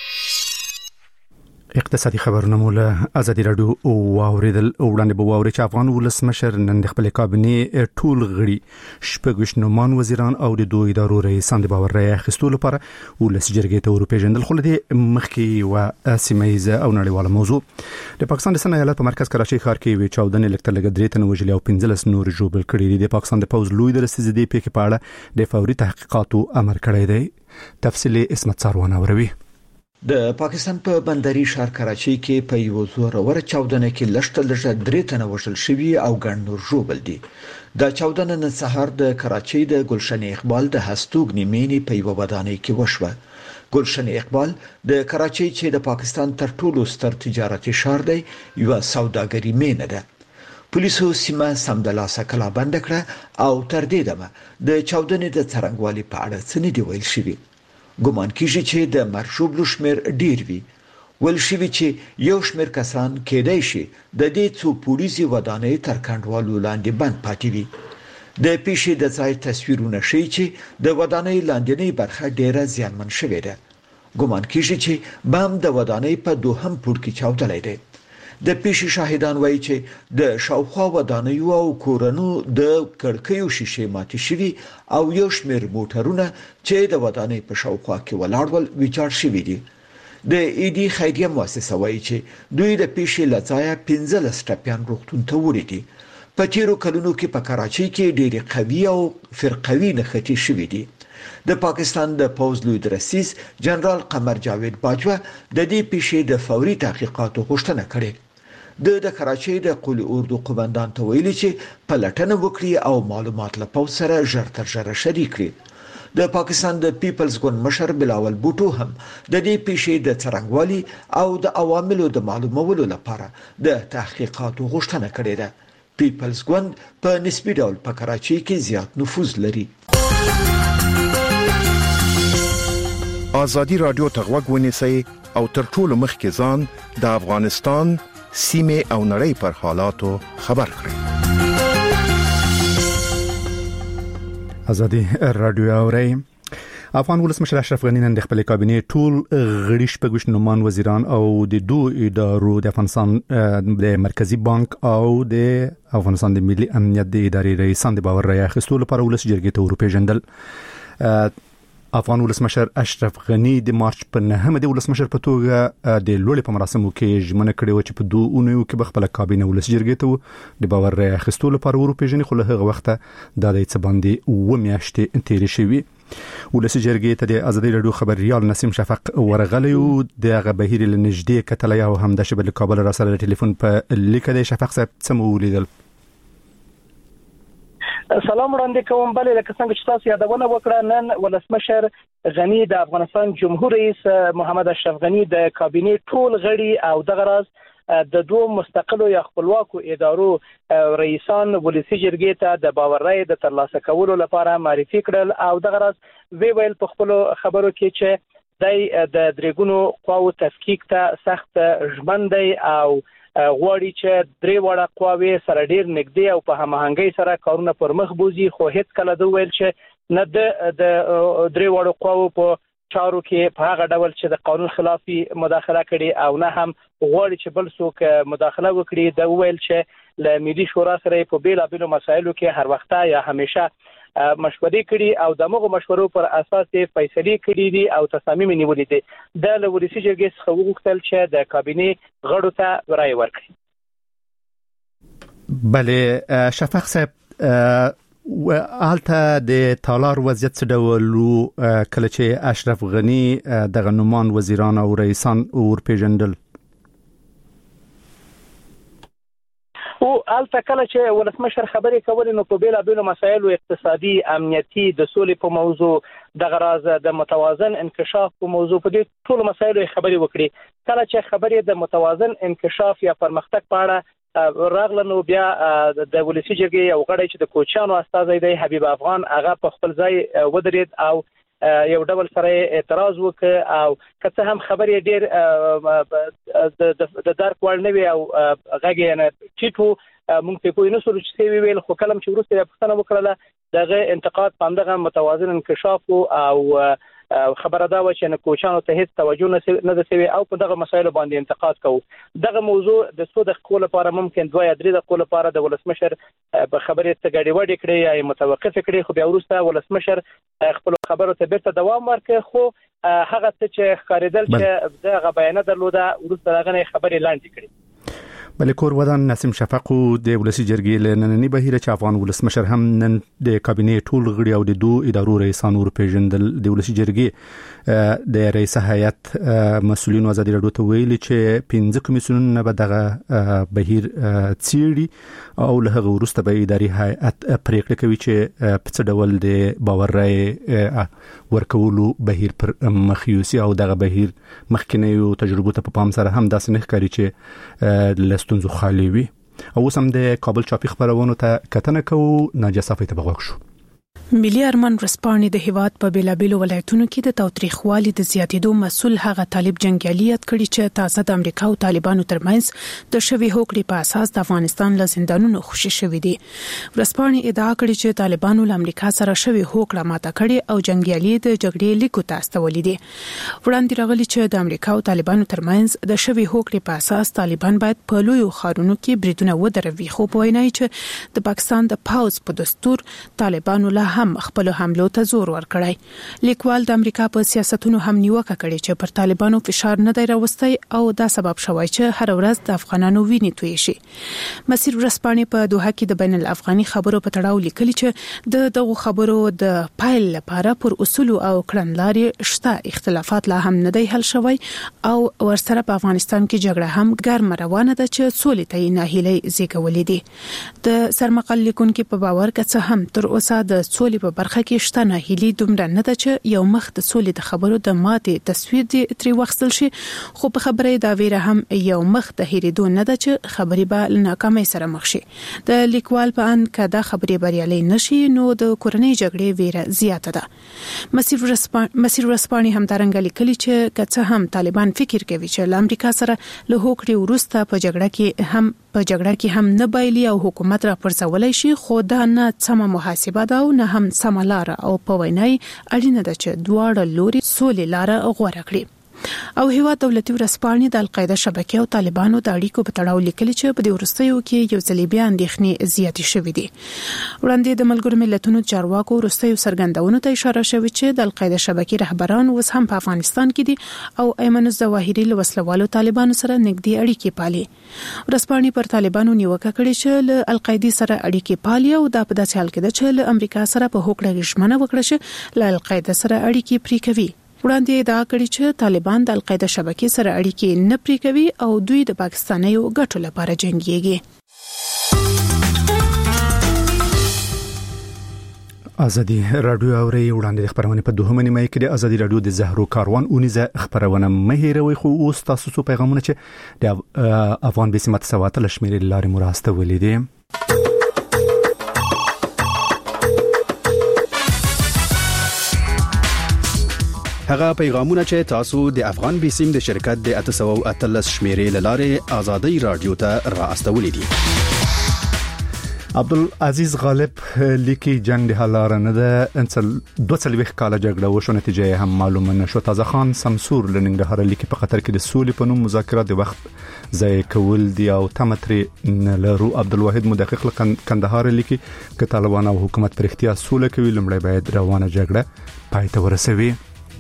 اقتصادي خبرونه مولا ازادي رادیو او واوریدل وړاندې به واوري چې افغان ولسمشر نن د خپل کابینه ټول غړي شپږ نومان وزیران او د دوه ادارو رئیسان د باور رای اخیستلو لپاره ولس جرګې ته اروپا جندل خو د مخکي او سیمایزه او نړیواله موضوع د پاکستان د سنا ایالت په مرکز کراچي ښار کې وی چاودنې لکټر لګ درې تن وجلي او پنځلس نور جوړ کړي دي. د پاکستان د پوز لوی درسي زدي په کې پاړه د فوري تحقیقاتو امر کړی دی. تفصیلی اسمت ساروان اوروي. د پاکستان په بندري ښار کراچي کې په یو زور ور چاودنه کې لشت لږه درې تنه وژل شوي او ګڼ نور ژوبل دي. د چاودنه نن سهار د کراچي د ګلشن اقبال د هستوګ نیمینی په یو ودانۍ کې وشوه. ګلشن اقبال د کراچي چې د پاکستان تر ټولو ستر تجارتي ښار دی یو سوداګری مینه ده. پولیسو سیمه سمدلاسه کلا بند کړه او تر دې دمه د چاودنې د څرنګوالي په اړه څه نه دی ویل شوی. ګومان کیږي چې د مرشوب لشمیر ډیر وی. ول شوی چې یو شمیر کسان کېدای شي د دې څو پولیسي ودانۍ تر کنټرول لاندې بند پاتې وي. د پیښې د ځای تصویرونه ښیي چې د ودانۍ لاندنۍ برخه ډیره زیانمن شوې ده. ګومان کیږي چې بم د ودانۍ په دوهم پوړ کې چاودلای دی. د پیښې شاهدان وایي چې د شاوخوا ودانیو او کورونو د کړکیو شیشې ماتې شوي او یو شمیر موټرونه چې د ودانۍ په شاوخوا کې ولاړ ول ویجاړ شوي دي. د ایدي خیریه مؤسسه وایي چې دوی د پیښې لځایه پنځلس ټپیان روغتون ته وړي دي. په تیرو کلونو کې په کراچۍ کې ډېرې قوي او فرقوي نښتې شوي دي. د پاکستان د پوز لوی درسیس جنرال قمر جاوید باجوه د دې پیښې د فوري تحقیقاتو غوښتنه کړې. د د کراچۍ د قولی اردو قومندان ته ویلي چې پلټنه وکړي او معلومات له پوز سره ژر تر ژره شریک کړي. د پاکستان د پیپلز ګوند مشر بلاول بوټو هم د دې پیښې د څرنګوالي او د عواملو د معلومولو لپاره د تحقیقاتو غوښتنه کړې ده. پیپلز ګوند په نسبي ډول په کراچۍ کې زیات نفوذ لري. ازادي رادیو ته غوږ ونیسئ او تر ټولو مخکې ځان د افغانستان سیمه او نړۍ پر حالاتو خبر کړئ. ازادي رادیو اوري. افغان ولسمشر اشرف غنی نن د خپل کابینه ټول غړي شپږ نومان وزیران او د دوه ادارو د افغانستان د مرکزی بانک او د افغانستان د ملي امنیت د ادارې رئیسان د باور رای اخیستلو لپاره ولس جرګې ته اروپا جندل. افغان ولسمشر اشرف غنی د مارچ په نهمه د ولسمشر په توګه د لوړ په مراسمو کې ژمنه کړې و چې په دوه اونیو کې به خپل کابینه ولس جرګې ته د باور رای اخیستلو لپاره اروپا جنې خو له هغه وخته د دې څه باندې و میاشتې تیرې شوې. ولس جرګې ته د ازادي رادیو خبريال نسیم شفق ورغلی او د بهیر لنږدې کتلې او هم د شبل کابل را سره ټلیفون په لیکه د شفق صاحب څه ولیدل. سلام وړاندې کوم. بلې لکه څنګه چې تاسو یادونه وکړه نن ولسمشر غنی د افغانستان جمهور رئیس محمد اشرف غنی د کابینه ټول غړي او دغه راز د دوه مستقلو یا خپلواکو ادارو رئیسان ولسی جرګې ته د باور رای د ترلاسه کولو لپاره معرفي کړل او دغه راز وی ویل په خپل خبرو کې چې د درېګونو قواو تفکیک ته سخت ژمن دی او غواړي چې درې وړه قواوې سره ډیر نږدې او په هماهنګۍ سره کارونه پر مخ بوزي. خو هیڅ کله دوی ویل چې نه د درې وړو قواو په چارو کې په هغه ډول چې د قانون خلافي مداخله کړي او نه هم غواړي چې بل څوک مداخله وکړي. دا ویل چې له ملي شورا سره په بیلابېلو مسایلو کې هر وخت یا همیشه مشورې کړي او دغه مشورو پر اساس فیصله کړي دي او تصامیم نیولې دي. د ولسی جرګې څخه وغوښتل چې د کابینې غړو ته رائے ورکړي. بله شفق صاحب و حالته د تالار وضعیت څه ډول کله چې اشرف غنی د نومان وزیران او رئیسان اور پیژندل او البته کله چې ولسمشر خبرې کولې نو په بیلا بیلو مسایلو اقتصادي امنیتي د سولې په موضوع د غراز د متوازن انکشاف په موضوع په دې ټول مسایلو خبرې وکړي. کله چې خبرې د متوازن انکشاف یا پرمختګ په اړه راغله نو بیا د ولسی جرګې یو غړی چې د کوچانو استازی دی حبیب افغان هغه په خپل ځای ودرید او یو ډول سره اعتراض وکړ او که هم خبرې ډیر د درک وړ نه وي او هغه نه ټیټو مونږ په کوی نه سره چې ویل خو کلم چې ورسته پښتنه وکړه دغه انتقاد پاندغه متوازن انکشاف او خبره دا و چې نه کوچانو ته هیڅ توجه نه دسوي او په دغه مسایلو باندې انتقاد کوي. دغه موضوع د څو دقیقو لپاره ممکن دوه یا درې دقیقو لپاره د ولسمشر په خبرې ته غړي وړي کړي یا متوقف کړي خو بیا وروسته ولسمشر خپل خبرو ته بیرته دوام ورکړي خو هغه څه چې خاریدل چې دغه بیان درلوده وروسته هغه خبرې لاندې کړي. بل کور ودان نسیم شفق د ولسی جرګې لنننی بهیره چې افغان ولسمشر هم نن د کابینې ټول غړي او د دوه ادارو رئیسان ور پیژندل. د ولسی جرګې د رئیس هیئت مسؤلین ازادي راډیو ته ویلي چې پنځه کمیسیونونه به دغه بهیر څیړي او له هغه وروسته به اداري هیئت پریکړه کوي چې په څه ډول د باور رائے ورکولو بهیر پر مخ یوسي او دغه بهیر مخکنیو تجربو ته په پام سره هم داسې نه ښکاري چې لستونزو خالی وي. او اوس هم د کابل چاپی خبرونو ته کتنه کوو. ناجیه صافی ته بغوښ شو. ملي ارمان رسپانې د هیواد په بیلابیلو ولایتونو کې د تاوتریخوالي د زیاتېدو مسول هغه طالب جنگیالي یاد کړي چې تازه د امریکا او طالبانو ترمنځ د شوی هوکړې په اساس د افغانستان له زندانونو خوشي شوی دي. رسپانې ادعا کړې چې طالبانو له امریکا سره شوی هوکړه ماته کړې او جنگیالي د جګړې لیکو ته استولې دي. وړاندې راغلي چې د امریکا او طالبانو ترمنځ د شوی هوکړې په اساس طالبان باید په لویو ښارونو کې بریدونه ودروي خو په وینا چې د پاکستان د پاوز په دستور طالبانو له هم خپل حملو ته زور ورکړی. لیکوال د امریکا په سیاستونو هم نیوکه کړې چې پر طالبانو فشار نه دی راوستی او دا سبب شوی چې هر ورځ د افغانانو ویني توی شي. مسیر ورځپاڼې په دوحه کې د بین الافغاني خبرو په تړاو لیکلي چې د دغه خبرو د پایل لپاره پر اصول او کړنلارې شته اختلافات لا هم نه دی حل شوی او ورسره په افغانستان کې جګړه هم ګرم روانه ده چې سولې ته ناهیلي زیږولې دي. د سرمقال لیکونکو په باور کڅه هم تر اوسه د سولې په برخه کې شته ناهیلي دومره نه ده چې یو مخ د سولې د خبرو د ماتې تصویر دی تری وختل شي خو په خبرې دا ویره هم یو مخ د هریدو نه ده چې خبرې به ناکامۍ سره مخ شي. د لیکوال په ان کدا خبرې بریالي نشي نو د کورنۍ جګړې ویره زیاته ده. مسیر ورسپانې مسیر ورسپانې هم ترنګ لیکلي چې کڅه هم طالبان فکر کوي چې له امریکا سره له هوکړې وروسته په جګړه کې هم په جګړه کې هم نه بایلي او حکومت را پرځولای شي خو دا نه سم محاسبه ده او نه هم سم لار او په وینای اړینه ده چې دواړه لوري سولې لار غوړه کړي. او هیواد دولتي ورسپانې د القاعده شبکې او طالبانو د اړیکو په تړاو لیکلي چې په دې ورستیو کې یو ځلې بیا اندېښنې زیاتې شوې دي. وړاندې د ملګرو ملتونو چارواکو ورستیو څرګندونو ته اشاره شوې چې د القاعده شبکې رهبران اوس هم په افغانستان کې دي او ایمن الظواهري له وسلوالو طالبانو سره نږدې اړیکې پالي. ورسپانې پر طالبانو نیوکه کړې چې له القاعده سره اړیکې پالي او دا په داسې حال کې ده چې له امریکا سره په هوکړه ژمنه وکړه چې له القاعده سره اړیکې پرې کوي. وړاندې ادعا کړې چې طالبان د القاعده شبکې سره اړیکې نه پرې کوي او دوی د پاکستانیو ګټو لپاره جنګيږي. ازادي رادیو اوري وړاندې خبرونه په دوهمه نیمه کې د ازادي رادیو د زهرو کاروان اونیزه خبرونه مهیروي خو اوس تاسو څو پیغامونه چې د افغان بسمت سوات لشمیر لارې مراسته ولیدي. هغه پیغامونه چې تاسو د افغان بیسیم د شرکت د اته سوه اتلس شمیرې لاره ازادي رادیو ته را استولې دي. عبدالعزیز غالب لیکي جنگ د حلاره نه ده انسل دوه څلوېښت کاله جګړه وشو نتیجه هم معلومه نشو. تازه خان سمسور لنګرهار لیکي په قطر کې د سولې په نوم مذاکرات د وخت ځای کول دی او تمتري لرو. عبدالواحد مدقق کندهار لیکي ک طالبان او حکومت پر اختیار سوله کوي لمړی باید روانه جګړه پای ته ورسوي.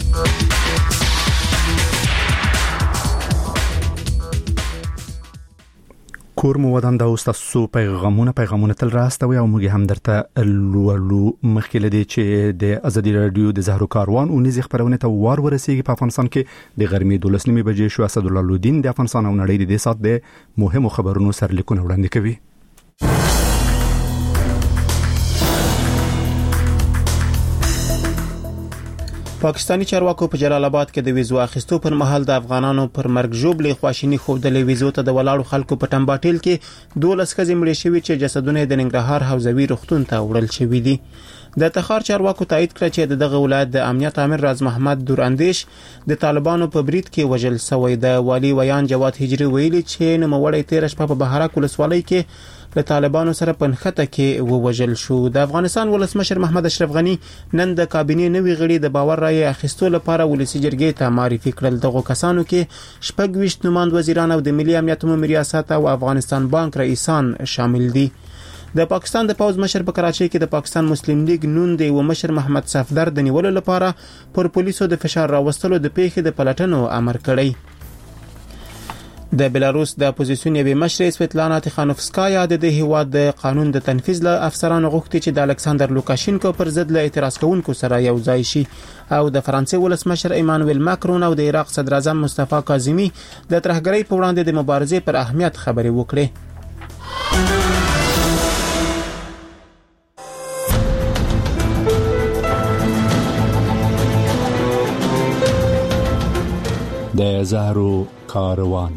کور مو ودان دا اوسه پیغامونه پیغامونه تل راستوي او موږ هم درته لولو مخکې لدی چې د ازادي رادیو د زهرو کاروان او نيزي خبرونه ته وار ورسیږي. په افغانستان کې د غرمې دولس نیمه بجې شو. اسد الله لودین د افغانستان او نړۍ د دې سات د مهمو خبرونو سرلیکونه وړاندې کوي. پاکستانی چارواکو په جلال آباد کې د ویزو اخیستو پر مهال د افغانانو پر مرګ ژوبلې خواشینی خوندلې ویزو ته د ولاړو خلکو په ټمباټیل کې دولس ښځې مړې شوې چې جسدونه د ننګرهار حوزوي روغتون ته وړل شوې دي. د تخار چارواکو تایید کړ چې دغه ولایت د امنیت امر راز محمد دوراندیش د طالبانو په برید کې وژل شوی. د والی ویان جواد هجری ویلي چې نوموړی تیر شپه په بهارک ولسوالۍ کې له طالبانو سره پنخته کې ووژل شو. د افغانستان ولسمشر محمد اشرف غنی نن د کابینې نوي غړي د باور رائے اخیستو لپاره ولسی جرګې ته معرفي کړل. دغه کسانو کې شپږ ویشت نماند وزیران او د ملي امنیت عمومي ریاست او افغانستان بانک رئیسان شامل دي. د پاکستان د پوز مشر په کراچۍ کې د پاکستان مسلم لیگ نون دی و مشر محمد صفدر د نیولو لپاره پر پولیسو د فشار راوستلو د پیښې د پلټنو امر کړی. د بلاروس د اپوزیسیون یوه مشر سویتلانا تخانوفسکایا د دې هیواد د قانون د تنفيذ له افسرانو غوښتي چې د الکساندر لوکاشینکو پر ضد له اعتراض کوونکو سره یو ځای شي او د فرانسې ولسمشر ایمانوئل ماکرون او د عراق صدر اعظم مصطفی کاظمی د ترهګرۍ په وړاندې د مبارزې پر اهمیت خبرې وکړي. د زهرو کاروان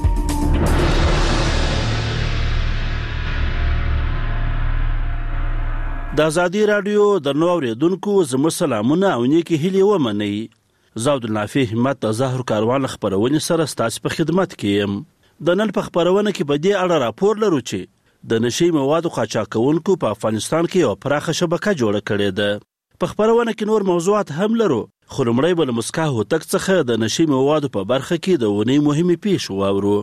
د ازادي رادیو د نووریدونکو زموږ سلامونه او نیکی هیلې ومنئ. زاود النافع همت د زهرو کاروان خبرونه سره ستاسو په خدمت کې يم. د نن په خبرونه کې په دې اړه راپور لرو چې د نشي موادو قاچاقونکو په افغانستان کې یو پراخه شبکه جوړه کړې ده. په خبرونه کې نور موضوعات هم لرو خو لمړی به له مسکا هوتک څخه د نشي موادو په برخه کې د ونې مهمې پیښې واورو.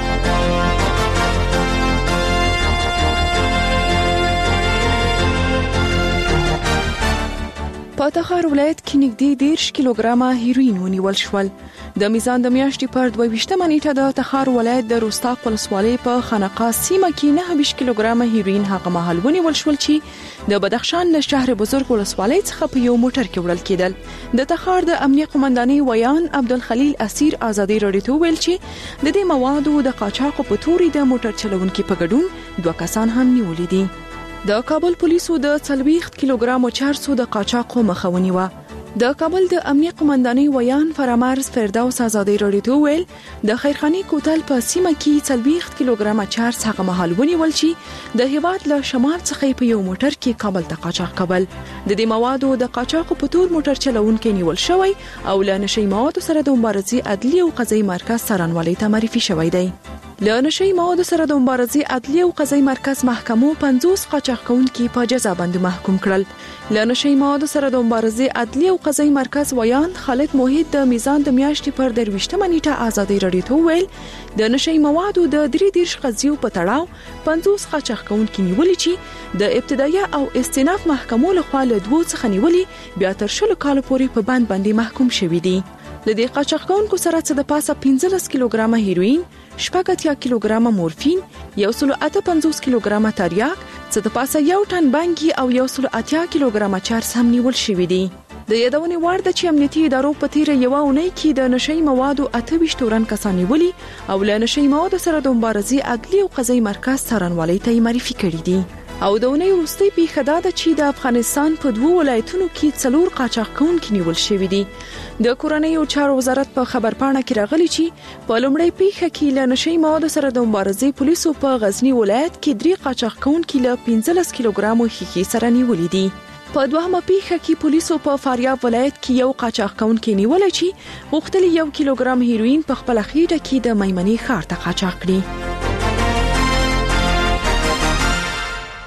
په تخار ولایت کې نږدې دیرش کیلوګرامه هیروین ونیول شول. د میزان د میاشتې پر دوه ویشتمه نیټه د تخار ولایت د روستاق ولسوالۍ په خانقاه سیمه کې نهه ویشت کیلوګرامه هیروین هغه مهال ونیول شول چې د بدخشان له شهر بزرګ ولسوالۍ څخه په یو موټر کې وړل کېدل. د تخار د امنیه قومندانۍ ویان عبدالخلیل اسیر ازادي رادیو ته ویل چې د دې موادو د قاچاق په توري د موټر چلونکي په ګډون دوه کسان هم نیولې دي. د کابل پولیسو د څلوېښت کیلوګرامو چارسو د قاچاقو مخه ونیوه. د کابل د امنیه قومندانۍ ویان فرامرز فردوس ازادي رادیو ته ویل د خیرخاني کوتل په سیمه کې څلوېښت کیلوګرامه چارس هغه مهال ونیول چې د هیواد له شمال څخه په یو موټر کې کابل ته قاچاق کول. د دې موادو د قاچاقو په تور موټر چلونکي نیول شوی او له نشي موادو سره د مبارزې عدلي او قضایي مرکز څارنوالۍ ته معرفي شوی دی. له نشي موادو سره د مبارزې عدلي او قضایي مرکز محکمو پنځوس قاچاق کوونکي په جزا باندې محکوم کړل. له نشي موادو سره د مبارزې عدلي او قضایي مرکز ویان خالد موحد د میزان د میاشتې پر درویشتمه نیټه ازادي رادیو ته ویل د نشي موادو د درې دیرش قضیو په تړاو پنځوس قاچاق کوونکي نیولې چې د ابتدایي او استئناف محکمو لخوا له دوه څخه نیولې بیا تر شلو کالو پورې په بند باندې محکوم شوي دي. د دې قاچاق کوونکو سره څه د پاسه پنځلس کیلوګرامه هیروین، شپږ اتیا کیلوګرامه مورفین، یو سل اته پنځوس کیلوګرامه تریاک، څه د پاسه یو ټن بانګي او یو سل اتیا کیلوګرامه چارس هم نیول شوي دي. د یادونې وړ ده چې امنیتي ادارو په تیره یوه اونۍ کې د نشي موادو اته ویشت تورن کسان نیولي او له نشي موادو سره د مبارزې عدلي او قضایي مرکز څارنوالۍ ته معرفي کړي دي. او د اونۍ وروستۍ پیښه دا ده چې د افغانستان په دوه ولایتونو کې څلور قاچاق کوونکي نیول شوي دي. د کورنۍ او چارو وزارت په خبرپاڼه کې راغلي چې په لومړۍ پیښه کې له نشي موادو سره د مبارزې پولیسو په غزنی ولایت کې درې قاچاق کوونکي له پنځلس کیلوګرامو ښیښې سره نیولې دي. په دوهمه پیښه کې پولیسو په فاریاب ولایت کې یو قاچاق کوونکی نیولای چې غوښتل یو کیلوګرام هیروین په خپل خېټه کې د میمنې ښار ته قاچاق کړي.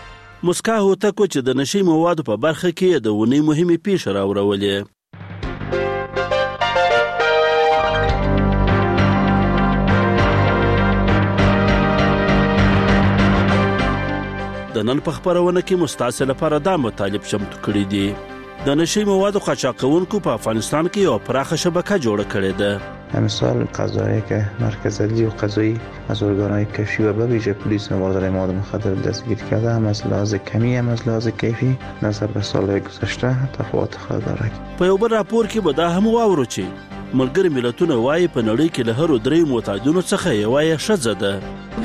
مسکا هوتکو چې د نشي موادو په برخه کې د ونې مهمه پیښه راوړولې. د نن په خبرونه کې مستعصل لپاره دا مطالب چمتو کړی دي. د نشي موادو قاچاقونکو په افغانستان کې یو پراخه شبکه جوړه کړې ده. مثال قضایی که مرکز عدلی و قضایی از ارگانهای کشفی و به ویژه پلیس مبادله مواد مخدر دستگیر کرده، هم از لحاظ کمی هم از لحاظ کیفی نظر به سالهای گذشته تفاوت خود دارد. په یو بل راپور کې به دا هم واورو چې ملګري ملتونه وايي په نړۍ کې له هرو درې معتادینو څخه یوه یې ښځه ده.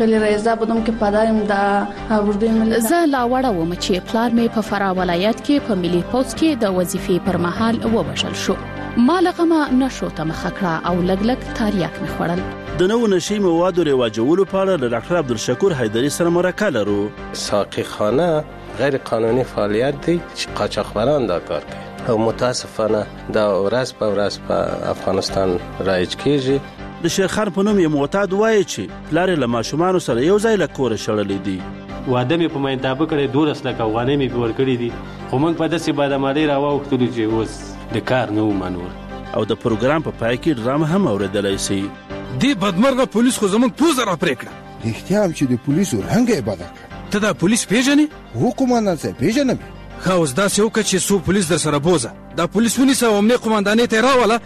زه لا وړه وم چې پلار مې په فراه ولایت کې په ملي پوځ کې د وظیفې پر مهال ووژل شو. ما لغمه نشو ته مخه کړه او لګ لګ تاریاک مې خوړل. د نوو نشي موادو رواجولو په اړه له ډاکټر عبدالشکور حیدري سره مرکه لرو. ساقي خانه غیر قانوني فعالیت دی چې قاچاقبران دا کار کوي او متاسفانه دا ورځ په ورځ په افغانستان رایج کیږي. د شیرخان په نوم یې معتاد وایي چې پلار له ماشومانو سره یو ځای له کوره شړلی دی. واده مې په مینتابه کړی دولس لکه افغانۍ مې پې ورکړي دي، خو موږ په داسې بادامالۍ راواوښتلو چې اوس د کار نه وو منور. او د پروګرام په پای کې ډرامه هم اورېدلی سي. دې بدمرغه پولیس خو زموږ پوزه را پرې کړه. رښتیا هم چې د پولیسو رنګ یې بدل کړه. ته دا پولیس پېژنې؟ هو قومندان صاحب پېژنم. ښه اوس داسې وکړه چې څو پولیس در سره بوزه، دا پولیس ونیسه او امنیه قومندانۍ ته یې راوله.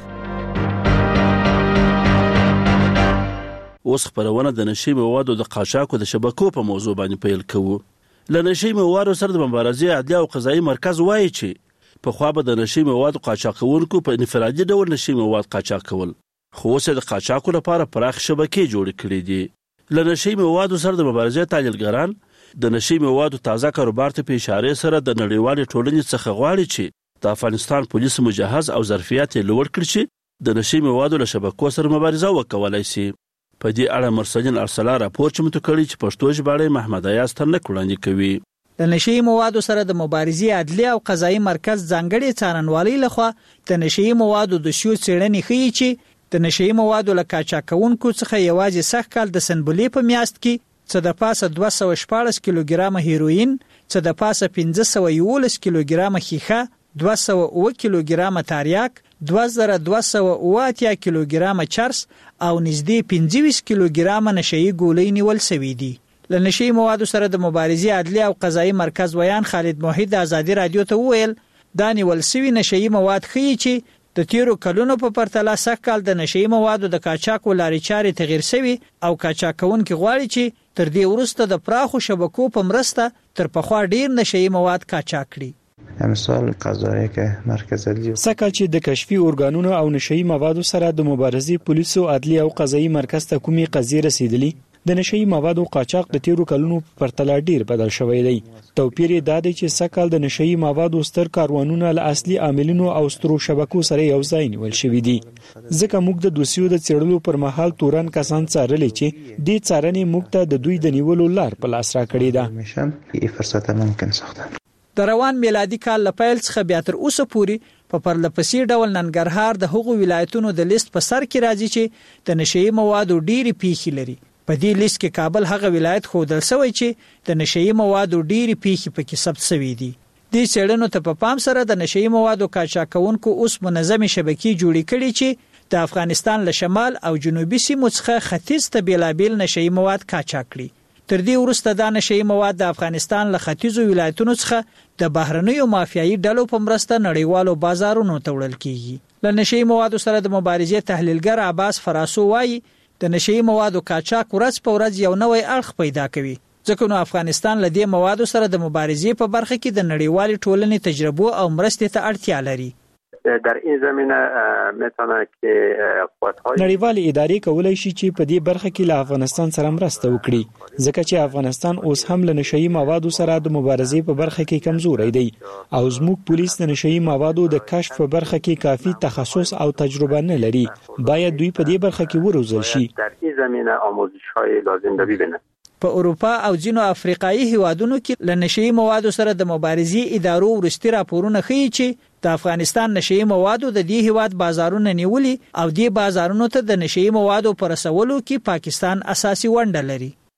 اوس خبرونه د نشي موادو د قاچاقو د شبکو په موضوع باندې پیل کوو. له نشي موادو سره د مبارزې عدلیه او قضایي مرکز وایي چې پخوا به د نشي موادو قاچاقونکو په انفرادي ډول نشي مواد قاچاق کول، خو اوس د قاچاقو لپاره پراخ شبکې جوړې کړې دي. له نشي موادو سره د مبارزې تحلیلګران د نشي موادو تازه کاروبار ته په اشاره سره د نړیوالې ټولنې څخه غواړي چې د افغانستان پولیس مجهز او ظرفیت یې لوړ کړي چې د نشي موادو له شبکو سره مبارزه وکولای شي. په دې اړه مرسلین ارسلا راپور چمتو کړی چې پښتو ژباړه محمد ایاز ترنک وړاندې کوي. د نشي موادو سره د مبارزې عدلیه او قضایي مرکز ځانګړي څارنوالۍ لخوا د نشي موادو د شیو څېړنې ښیي چې د نشي موادو له قاچاقونکو څخه یوازې سږ کال د سنبلې په میاشت کې څه د پاسه دوه سوه شپاړس کیلوګرامه هیروین، څه د پاسه پنځه سوه یولس کیلوګرامه ښیښه، دوه سوه اووه کیلوګرامه تاریاک، دوه زره دوه سوه اووه اتیا کیلوګرامه چرس او نږدې پنځه ویشت کیلوګرامه نشهیي ګولۍ نیول سوي دي. له نشي موادو سره د مبارزې عدلیه او قضایي مرکز ویان خالد موحد د ازادي رادیو ته وویل دا نیول سوي نشهیي مواد ښیي چې د تیرو کلونو په پرتله سږ کال د نشهیي موادو د قاچاقو لارې چارې تغیر سوي او قاچاقونکي غواړي چې تر دې وروسته د پراخو شبکو په مرسته تر پخوا ډیر نشهیي مواد قاچاق کړي. مثال قضایی که مرکز عدلی سکه چې د کشفي ارګانونو او نشهیي موادو سره د مبارزې پولیسو عدلیه او قضایي مرکز ته کومې قضیې رسیدلي، د نشهیي موادو قاچاق د تیرو کلونو په پرتله ډیر بدل شوی دی. توپیر یې دا دی چې سږ کال د نشهیي موادو ستر کاروانونه له اصلي عاملینو او سترو شبکو سره یو ځای نیول شوي دي. ځکه موږ د دوسیو د څېړلو پر مهال تورن کسان څارلي چې دې څارنې موږ ته د دوی د نیولو لار په لاس راکړې ده. فرصت ممکن ساخته. د روان میلادي کال له پیل څخه بیا تر اوسه پورې په پرلپسې ډول ننګرهار د هغو ولایتونو د لیست په سر کې راځي چې د نشهیي موادو ډېرې پیښې لري. په دې لیست کې کابل هغه ولایت ښودل سوی چې د نشهیي موادو ډېرې پیښې پکې ثبت سوي دي. دې څېړنو ته په پام سره د نشهیي موادو قاچاقونکو اوس منظمې شبکې جوړې کړي چې د افغانستان له شمال او جنوبي سیمو څخه ختیځ ته بېلابېل نشهیي مواد قاچاق کړي. تر دې وروسته دا نشهیي مواد د افغانستان له ختیځو ولایتونو څخه د بهرنیو مافیایي ډلو په مرسته نړیوالو بازارونو ته وړل کیږي. له نشهیي موادو سره د مبارزې تحلیلګر عباس فراسو وایي د نشهیي موادو قاچاق ورځ په ورځ یو نوی اړخ پیدا کوي، ځکه نو افغانستان له دې موادو سره د مبارزې په برخه کې د نړیوالې ټولنې تجربو او مرستې ته اړتیا لري. در این زمینه میتونه که قوت‌های نړیوالې ادارې کولای شي چې په دې برخه کې له افغانستان سره مرسته وکړي، ځکه چې افغانستان اوس هم له نشهیي موادو سره د مبارزې په برخه کې کمزوری دی او زموږ پولیس د نشهیي موادو د کشف په برخه کې کافي تخصص او تجربه نه لري. باید دوی په دې برخه کې وروزل شي. در این زمینه آموزش‌های لازم ده ببینه. په اروپا او ځینو افریقایي هیوادونو کې له نشهیي موادو سره د مبارزې ادارو وروستي راپورونه ښیي چې د افغانستان نشهیي موادو د دې هیواد بازارونه نیولي او دې بازارونو ته د نشهیي موادو په رسولو کې پاکستان اساسي ونډه لري.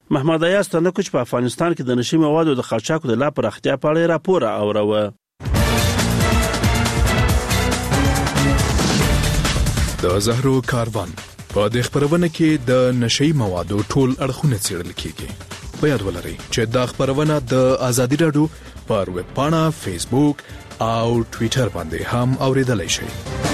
محمد ایاز تنکوچ په افغانستان کې د نشي موادو د قاچاق د لا پراختیا په اړه راپور اوروه. د زهرو کاروان په د خبرونه کې د نشي موادو ټول اړخونه څېړل کیږي. په یاد ولرئ چې دا خبرونه د ازادي رادیو پر ویب پاڼه، فیسبوک او ټوئیټر باندې هم اوریدلای شئ.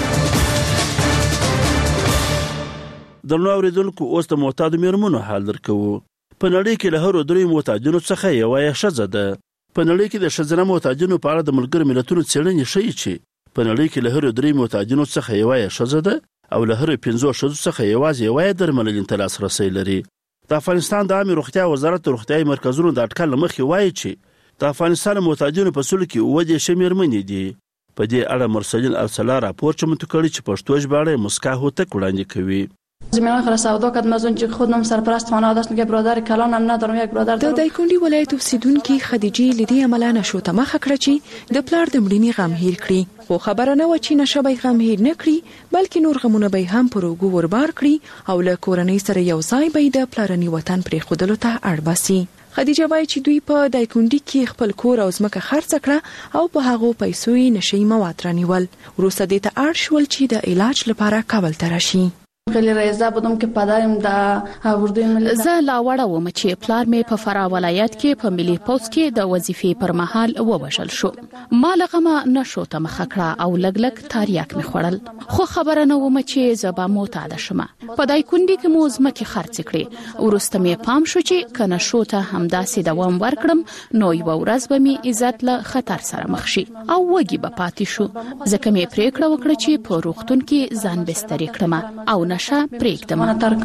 د نو اوریدونکو اوس د معتاد میرمنو حال درکو. په نړۍ کې له هرو درې معتادینو څخه یو یې ښځه ده. په نړۍ کې د ښځینه معتادینو په اړه د ملګرو ملتونو څېړنې ښیي چې په نړۍ کې له هرو درې معتادینو څخه یو یې ښځه ده او له هرو پنځو ښځو څخه یوازې یو یې درملنې ته لاسرسی لري. د افغانستان د عامه روغتیا وزارت د روغتیايي مرکزونو د اټکل له مخې وایي چې د افغانستان معتادینو په سلو کې اووه دېرش میرمنې دي. په دې اړه مرسلین ارسلا راپور چمتو کړی چې پښتو ژباړه مسکا هوتک وړاندې کوي. زمین آخر سودا کردم از اونجا خودم سرپرست خانه داشتم که برادر کلانم ندارم، یک برادر دارم. د دایکنډي ولایت اوسیدونکو خدیجه لدی عمله نشو ته مخه کړی چې د پلار د مړینې غم هیر کړي، خو خبره نه و چې نشه به غم هیر نه کړي بلکې نور غمونه به هم پر وګو وربار کړي او له کورنۍ سره یو ځای به د پلارني وطن پرې خودلو ته اړ باسي. خدیجه وایي چې دوی په دایکنډي کې خپل کور او ځمکه خرڅ کړه او په هغه پیسو یې نشي مواد رانیول. وروسته دې ته اړ شول چې د علاج لپاره کابل ته راشي. خیلی رئیسه بودم که پدرم د اردوی ملی زه لا وړه وم چې پلار مې په فرا ولایت کې په ملي پوز کې د وظیفې پر مهال ووژل شو. ما لغمه نشو ته مخه کړه او لګ لګ تاریاک مې خوړل، خو خبره نه وم چې زبا معتاد شمه. په دایکنډي کې مو ځمکې خرڅ کړې. وروسته مې پام شو چې کنه شو ته همداسې دوام ورکړم نو یو ورځ به مې عزت له خطر سره مخ شي او وږي به پاتې شو. ځکه مې پریکړه وکړه چې په روغتون کې ځان بسترې کړم او نشه پریکدم.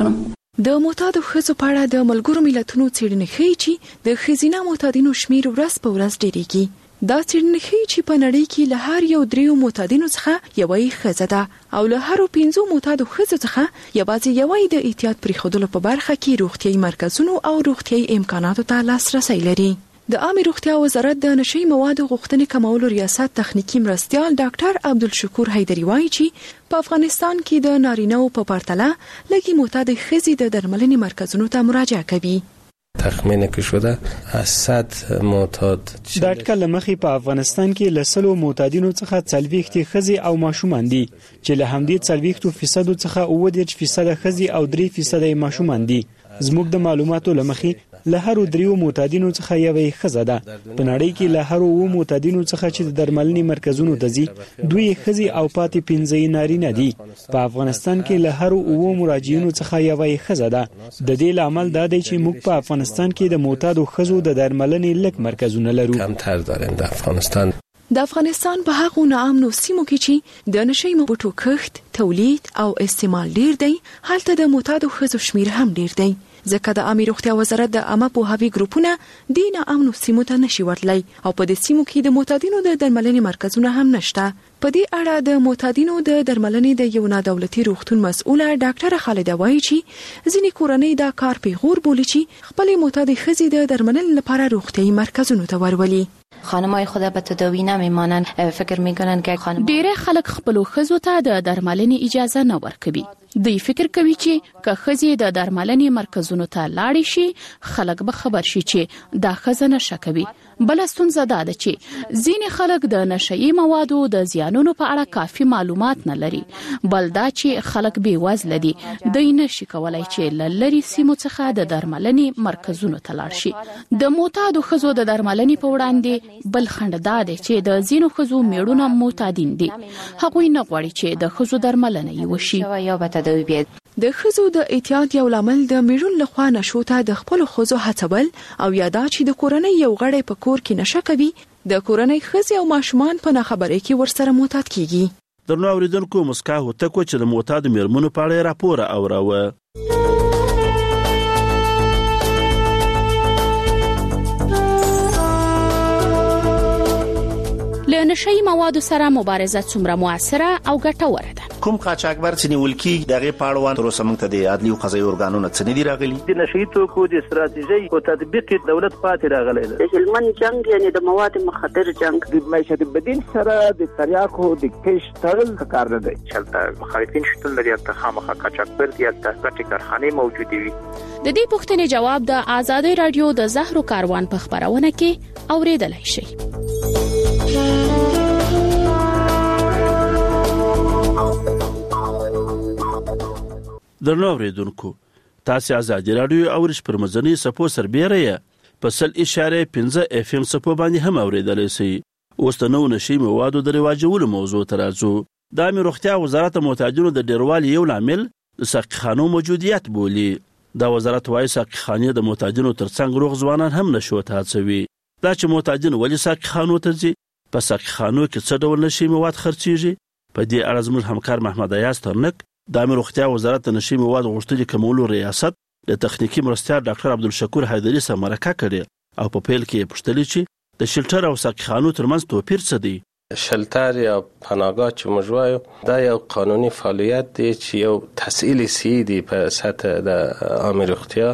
د معتادو ښځو په اړه د ملګرو ملتونو څېړنې ښیي چې د ښځینه معتادینو شمیر ورځ په ورځ ډېریږي. دا څېړنې ښیي چې په نړۍ کې له هر یو دریو معتادینو څخه یوه ښځه ده او له هرو پنځو معتادو ښځو څخه یوازې یوه د احتیاط پرېښودلو په برخه کې روغتیايي مرکزونو او روغتیايي امکاناتو ته لاسرسی لري. د عامه روغتیا وزارت د نشي موادو غوښتنې کمولو ریاست تخنیکی مرستیال ډاکټر عبدالشکور حیدری وایي چې په افغانستان کې د نارینه‌و په پرتله لږی معتاد ښځې د درملنې مرکزونو ته مراجعه کوي. تخمین که شده از صد معتاد د اټکل مخې په افغانستان کې له سلو معتادینو څخه څلوېښت ښځې او ماشومان دي چې له همدې څلوېښتو فیصدو څخه اووه دېرش فیصده ښځې او درې فیصده ماشومان دي. زموږ د معلوماتو له مخې له هرو دریو معتادینو څخه یوه ښځه ده. په نړۍ کې له هرو اووه معتادینو څخه چې د درملنې مرکزونو ته ځي دوی ښځې او پاتې پنځه نارینه دي. په افغانستان کې له هرو اووه مراجعینو څخه یوه ښځه ده. د دې لامل دا دی چې موږ په افغانستان کې د معتادو ښځو د درملنې لږ مرکزونه لرو. کمتر داریم د افغانستان. د افغانستان په هغو ناامنو سیمو کې چې د نشي موادو کښت، تولید او استعمال ډیر دی، هلته د معتادو ښځو شمیر هم ډیر دی. ځکه د عامه روغتیا وزارت د عامه پوهاوي ګروپونه د ناامنو سیمو ته نشي ورتلی او په دې سیمو کې د معتادینو د درملنې مرکزونه هم نشته. په دې اړه د معتادینو د درملنې د یو نادولتي روغتون مسؤله ډاکټره خالده وایي چې ځینې کورنۍ دا کار پیغور بولي چې خپل معتاد ښځې د درملنې لپاره روغتیايي مرکزونو ته ورولي. خانمای خود به تداوی نمیمانند، فکر میکنن که خانم ډیره خلک خپل ښځو ته د درملنې اجازه نه ورکوي. دوی فکر کوي چې که ښځې د درملنې مرکزونو ته لاړې شي خلک به خبر شي چې دا ښځه نشه کوي. بل ستونزه دا ده چې ځینې خلک د نشهیي موادو د زیانونو په اړه کافي معلومات نه لري. بل دا چې خلک بې وزله دي، دوی نشي کولای چې له لرې سیمو څخه د درملنې مرکزونو ته لاړ شي. د معتادو ښځو د درملنې په وړاندې بل خنډ دا دی چې د ځینو ښځو میړونه معتادین دي. هغوی نه غواړي چې د ښځو درملنه یې وشي. د ښځو د احتیاط یو لامل د میړون لخوا نشو ته د خپلو ښځو هڅول او یا دا چې د کورنۍ یو غړی په کور کې نشه کوي، د کورنۍ ښځې او ماشومان په ناخبرۍ کې ورسره معتاد کیږي. درنو اوریدونکو، مسکا هوتک چې د معتاد میرمنو په اړه راپور اوروه. له نشهیي موادو سره مبارزه څومره موثره او ګټوره ده؟ کوم قاچاقبر چې نیول کیږي دغه پاړوان تر اوسه موږ ته د عدلي او قضایي ارګانونو څه نه دي راغلي. د نشئی توکو د استراتیژي او تطبیق دولت پاتې راغلی دی. د هلمند جنگ یعنی د مواد مخدر جنگ د معیشت بدیل سره د تریاکو د کش تړل کار نه دی. چلته مخالفین شتون لري ته خامخا قاچاقبر دي ته ګټې کارخانې موجود وي. د دې پوښتنې جواب د آزادۍ رادیو د زهرو کاروان په خبرونه کې اوریدلای شئ. درنو اوریدونکو تاسو آزادۍ رادیو او رش پر مزنی سپو سربېره په سل اشاره پنځه اف ام سپو باندې هم اوریدلای شئ. اوس د نو نشي موادو د رواجولو موضوع ترازو د امیر روغتیا وزارت معتادینو د ډیروالي یو لامل د ساقخانو موجودیت بولی. دا وزارت وايي ساقخانه د معتادینو ترڅنګ روغ ځوانان هم نشو ته هڅوي. دا چې معتادین ولې ساقخانو ته ځي، په ساقخانو کې څه ډول نشي مواد خرڅيږي، په دې اړه زموږ همکار محمد ایاز ترنک د امیر روغتیا وزارت د نشي مواد غوښتنې کمولو ریاست د تخنیکی مرستیار ډاکټر عبدالشکور حیدری سره مرکه کړې او په پیل کې پوښتنه چې د شلټر او ساقخانو ترمنځ توپیر څه دی. شلتر یا پناهگاه چې موږ وایو دا یو قانوني فعالیت دی چې یو تسهیل سی دی په سطح د عامه روغتیا.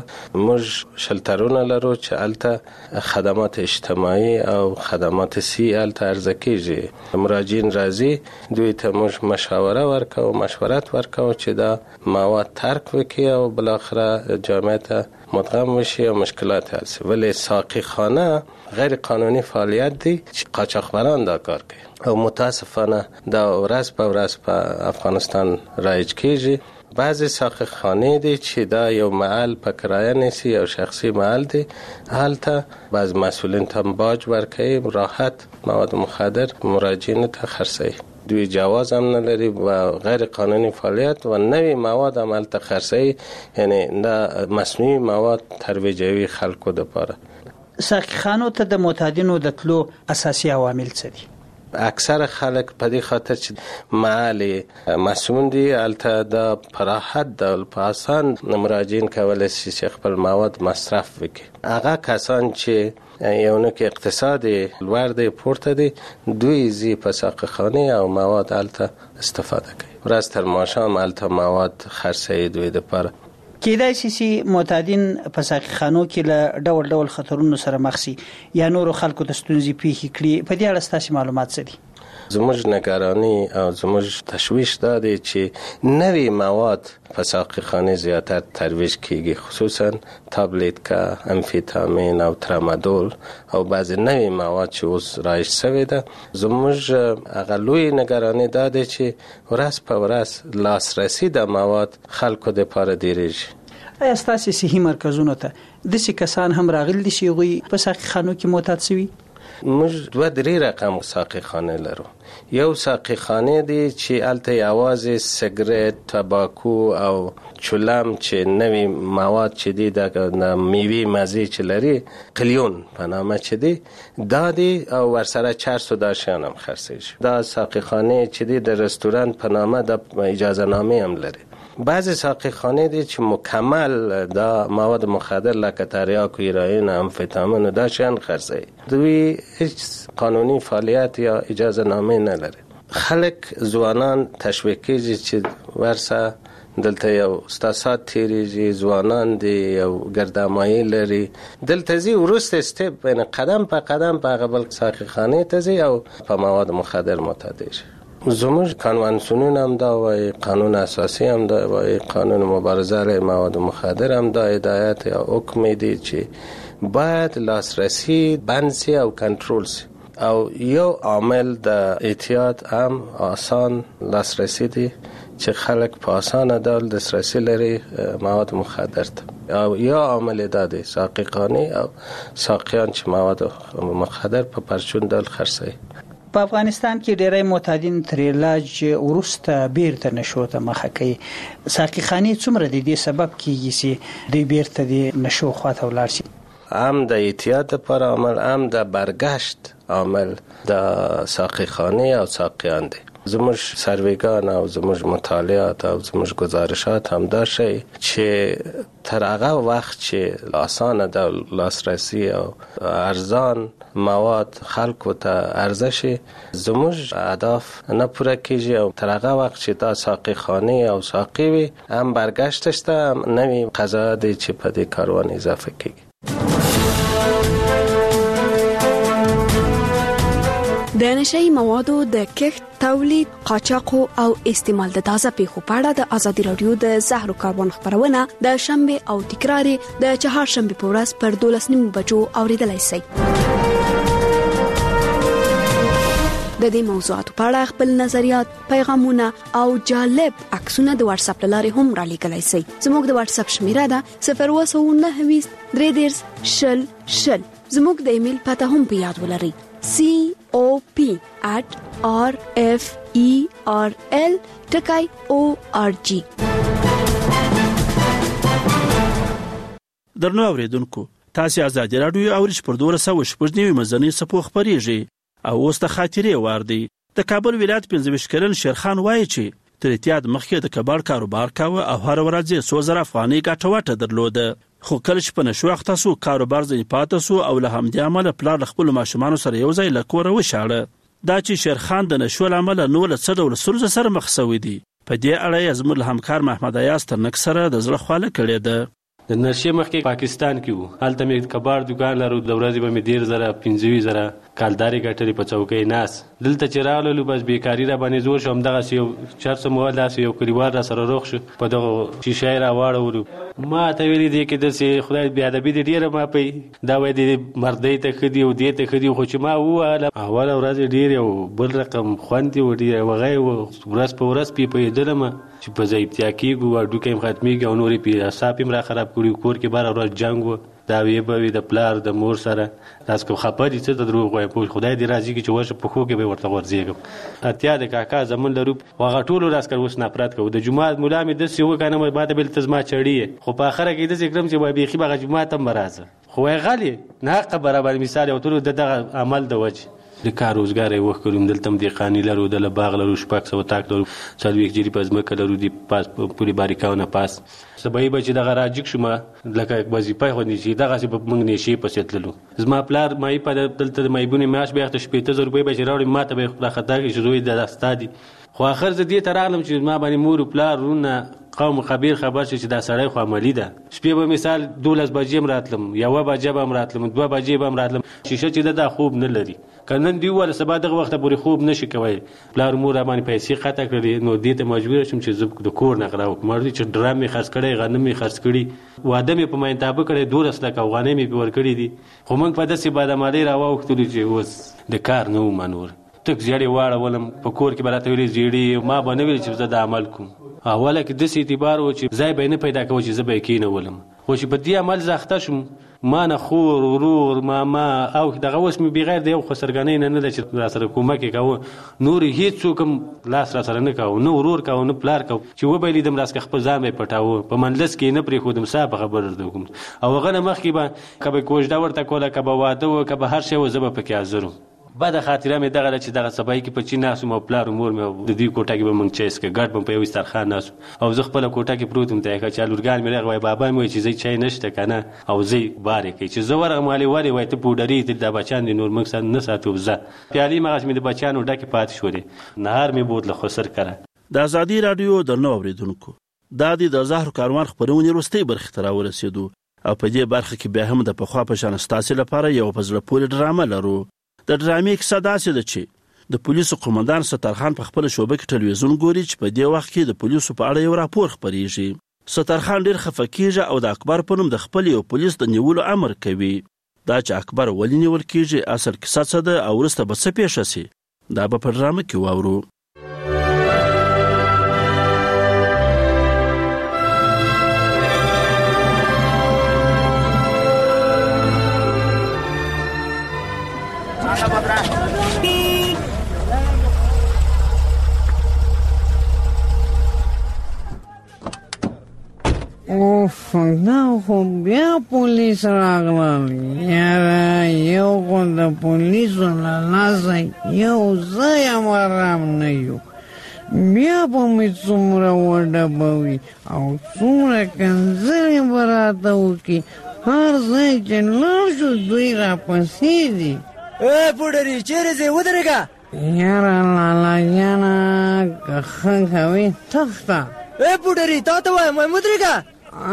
موږ شلترونه لرو چې الته خدمات اجتماعي او خدمات سی الته عرضه کیږي. مراجعین راځي دوی ته موږ مشوره ورکو مشورت ورکو چې دا مواد ترک وکړي او بل اخره جامعه ته مدغم وشي او مشکلات حل شي. ولی ساقخانه غیر قانونی فعالیت دی چې قاچاقبران دا کار کوي او متاسفانه دا ورځ په ورځ په افغانستان رایج کیږي. بعضی ساقخانه دی چې دا یو محل په کرایه نیسي او شخصي محل دی، هلته بعض مسئولین ته باج ورکوي راحت مواد مخدر مراجعین ته خرڅوي. دوی جواز هم نلري و غیر قانونی فعالیت و نوی مواد عمل ته خرڅوي، یعنی دا مصنوعي مواد ترویجوي خلکو لپاره. ساقخانو ته د معتادینو د تلو اساسي عوامل څه دي؟ اکثر خلک په دې خاطر چې محل مسون دي الته د پراحت د پاسان مراجعین کولای شي چې خپل مواد مصرف وکړي. هغه کسان چې یو نه کې اقتصادي لوړ دی پورته دي دوی زی په ساقخانه او مواد الته استفاده کوي. ورځ تر ماښام الته مواد خرڅوي دوی د پر کېدای شي چې معتادین په ساقخانو کې له ډول ډول خطرونو سره مخ شي یا نور خلکو ته ستونزې پیښې کړي. په دې اړه ستاسو معلومات څه دي؟ زموږ نگرانی او زموږ تشویش دا دی چې نوی مواد په ساقخانه زیاتر ترویج کیږي، خصوصا تابلیتکا، امفیتامین او ترامادول او بعضی نوی مواد چې اوس رایج شوی ده. زموږ اغلوی نگرانی دا دی چې ورځ په ورځ لاسرسی د مواد خلکو د پاره ډیریږي. آیا ستاسو صحي مرکزونو ته د څه کسان هم راغلي دي چې غوي په ساقخانو کې معتاد شوي؟ موږ دوه درې رقم ساقخانه لرو. یو ساقخانه دی چې الته یوازې سیګریټ، تباکو او چولم چې نوی مواد چې دی د میوه مزه چې لري قلیون په نامه چې دی دا دی او ورسره چرس و داشان هم خرڅیږي. دا ساقخانه چې دی د رستوران په نامه د اجازه نامه هم لري. بعضی ساقخانه دی چې مکمل دا مواد مخدر لکه تریاک و هیروئین، امفتامین و داشان خرڅوي. دوی هیڅ قانونی فعالیت یا اجازه نامه نلري. خلک ځوانان تشویق کیږي چې ورسه دلته یو استاسات تیریږي، ځوانان دی یو ګردامایي لري دلته زی ورسته استپ یعنی قدم په قدم په قبل ساقخانه ته زی او په مواد مخدر معتاد شي. زموږ قانونسونون هم دا وایي، قانون اساسی هم دا وایي، قانون مبارزه علیه مواد مخدر هم دا هدایت یا حکم دی چې باید لاسرسی بند سی او کنترل سی. او یو عامل د احتیاط هم آسان لاسرسی دی چې خلک په آسان ډول دسترسی لري مواد مخدر ته. او یا عامل دا دی ساقخانه او ساقیان چې مواد مخدر په پرچون ډول خرڅوي. په افغانستان کې ډېری معتادین تر علاج وروسته بیرته نشو ته مخه کوي. ساقخانه څومره د دې سبب کیږي چې دوی بیرته د نشو خواته ولاړ شي؟ هم د احتیاط پر عمل هم د برگشت عمل د ساقخانه او ساقیان دی. زموږ سرویګان او زموږ مطالعات او زموږ گزارشات هم دا شي چې تر هغه وخت چې آسانه د لاسرسي او ارزان مواد خلکو ته عرضه شي زموږ اهداف نه پوره کیږي او تر هغه وخت چې دا ساقی خانه او ساقی وي هم برگشتش ته نوی قضا دی چې په دې کاروان اضافه کیږي. د نشئی موادو د کښت، تولید، قاچاق او استعمال د تازه پیښو په اړه د ازادي رادیو د زهرو کاربن خبرونه د شنبه او تکرار د چهارشنبه په ورځ پر دولس نیم بجو اوریدلای شئ. د دې موضوعاتو په اړه خپل نظریات، پیغامونه او جالب عکسونه د واتس اپ لارې هم را لیږلای شئ. زموږ د واتس اپ شمیره ده صفر اووه سوه نهه ویشت درې دېرش شل شل. زموږ د ایمیل پته هم په یاد ولرئ c o p at r f e r l ټکای o r g. درنو اوریدونکو، تاسو آزادي رادیو اورش پر دوه سوه شپږ نیمه مزنی سپو خبريږي او اوس د خاطرې وار دی. د کابل ولایت پنځه ویشت کلن شیرخان وایي چې تر اتحاد مخکې د کباړ کاروبار کاوه او هر ورځ څو زره افغانۍ ګټه وټه درلوده، خو کله چې په نشو اخته سو کاروبار ځنې پاتې سو او له همدې امله پلار خپل ماشومان سره یو ځای له کوره وشاړه. دا چې شیرخان د نشو لامل نو له څه ډول سرزه سره مخ شوی دی، په دې اړه زموږ همکار محمد ایاز ترنک سره د زړه خواله کړې ده. د نشې مخکې پاکستان کې وو، هلته مې کباړ دکان لرو، د ورځې به مې ډېر زره پنځه ویشت زره کالدارې ګټلې په چوکۍ ناست. دلته چې راغللو بس بیکاري را باندې زور شو، همدغسې یو چرسه مواد داسې یو کلیوال را سره روغ شو، په دغه شیشه یې را واړولو. ما ته ویلي دې کې داسې خدای بېادبي دې ډېره ما پی دا وایي دې مردۍ ته ښه دي او دې ته ښه دي، خو چې ما ووهله اوله ورځ یې ډېر یو بل رقم خوند یې و، ډېر وغی و، ورځ په ورځ پې پوهېدلم چې په ضعیفتیا کېږو، هډوکي هم ختمېږي او نورې پې اعصاب هم را خراب کړي، کور کې باره ورځ جنګ و، دا ویې به وي د پلار د مور سره داسې که خفه دي څه ته دروغ وایم، پوه خدای دې راضي کړي چې ورشه پښو کې به یې ورته غورځېږم. اتیا د کاکا زمون لرو خو هغه ټولو راس کړ اوس نفرت کوو. د جومات ملا مې داسې وکنه ما ته بل ته زما چړي یې، خو په آخره کې داسې کړم چې وایي بیخي به هغه جومات هم به راځه، خو وایي غلې ناحقه برابر مثال یو ټولو د دغه عمل د وجې د کار روزګار یې وښ کړو. دلته هم دهقاني لرو، دله باغ لرو، شپږ سوه تاک لرو، څلوېښت جري په ځمکه لرو، د پاس پولې باریکاونه پاس سبایي به چې دغه راجګ شومه لکه وظیفه خو چې دغسې به موږ نېشې پسې تللو. زما پلار مایي په دلته د مایبونې میاشت به یې اخته شپېته زره روپۍ به چې راوړي ما ته به یې راخطا کړي چې زوی دا ستا دي. خو آخر زه دې ته راغلم چې ما باندې مور و پلار وروڼه قوم خبیر خبر شي چې دا سړی خو عملي ده. شپې به مثال دولس بجې هم راتلم، یوه بجه به هم راتلم، دوه بجې به هم راتلم، شیشه چې ده دا خوب نه لري، که نن دې وویله سبا دغه وخته پورې خوب نه شي کوی. پلار مور را باندې پیسې قطع کړې، نو دې ته مجبوره شوم چې زه د کور نه غلا وکړم. مړ دي چې ډرام مې خرڅ کړی، غنم مې خرڅ کړي، واده مې په مینتابه کړی، دولس لکه افغانۍ مې پې ورکړي دي، خو موږ په داسې بادامالۍ را واوښتلو چې اوس د کار نه وم نور. تک زیړې واړولم، په کور کې به راته ویلې زیړې، ما به نه ویل چې زه دا عمل کوم. اوله کې داسې اعتبار و چې ځای به یې نه پیدا کوه چې زه به یې کېنولم، خو چې په دې عمل زه اخته شوم، ما نه خور ورور ماما او دغه اوس مې بغیر د یو خسرګنۍ نه نه ده چې را سره کومک یې کوه، نور هېڅوک هم لاس را سره نه کوه، نه ورور کوه نه پلار کوه، چې وبه یې لیدم راسکه خپل ځان به یې پټاوه، په منلس کې یې نه پرېښودم، سا په خبر درته وکړم. او هغه نه مخکې به که به کوژده ورته کوله، که به واده و، که به هر شی و، زه به پکې حاضر وم. بده خاطره مې دغه ده چې دغه سبایي کې په چین ناست وم او پلار و مور مې د دوی کوټه کې به موږ چای څښه، ګډ به په یو دسترخوان ناست او زه خپله کوټه کې پروت وم. ته یې ښه چې لورګان مې راغی، وایي بابا مې وایي چې زه چای نشته که نه، او زه بار یې کوي چې زه ورغلم، ولې ولې وایي ته پوډري ته دا بچیان دي نور موږ سره نه ساتو، زه پیالې مغسې مې د بچیانو ډکې پاتې شولې، نهار مې بود له خسر کره. د ازادي راډیو درنو اوریدونکو، دا د زهرو کاروان خپرونې وروستۍ برخې ته راورسېدو او په دې برخه کې بیا هم د پخوا په شان ستاسې لپاره یو په زړه پورې ډرامه لرو. د ډرامې کیسه داسې ده چې د پولیسو قومندان سترخان په خپله شعبه کې ټلویزیون ګوري چې په دې وخت کې د پولیسو په اړه یو راپور خپریږي. سترخان ډېر خفه کېږي او د اکبر په نوم د خپل یو پولیس د نیولو امر کوي. دا چې اکبر ولې نیول کېږي، اصل کیسه څه ده او وروسته به څه پیښه سي، دا به په ډرامه کې واورو. اوف دا خو بیا پولیس راغلل یاره، یو خو د پولیسو له لاسه یو ځای هم آرام نه یو، بیا به مې څومره وډبوي او څومره کنځلې به راته وکړي. هر ځای چې لاړ شو دوی راپسې دي. ای پوډري چیرې ځې ودرېږه. یاره لالا جانه که ښه کوې تخته. ای پوډري تا ته وایم وایم ودرېږه.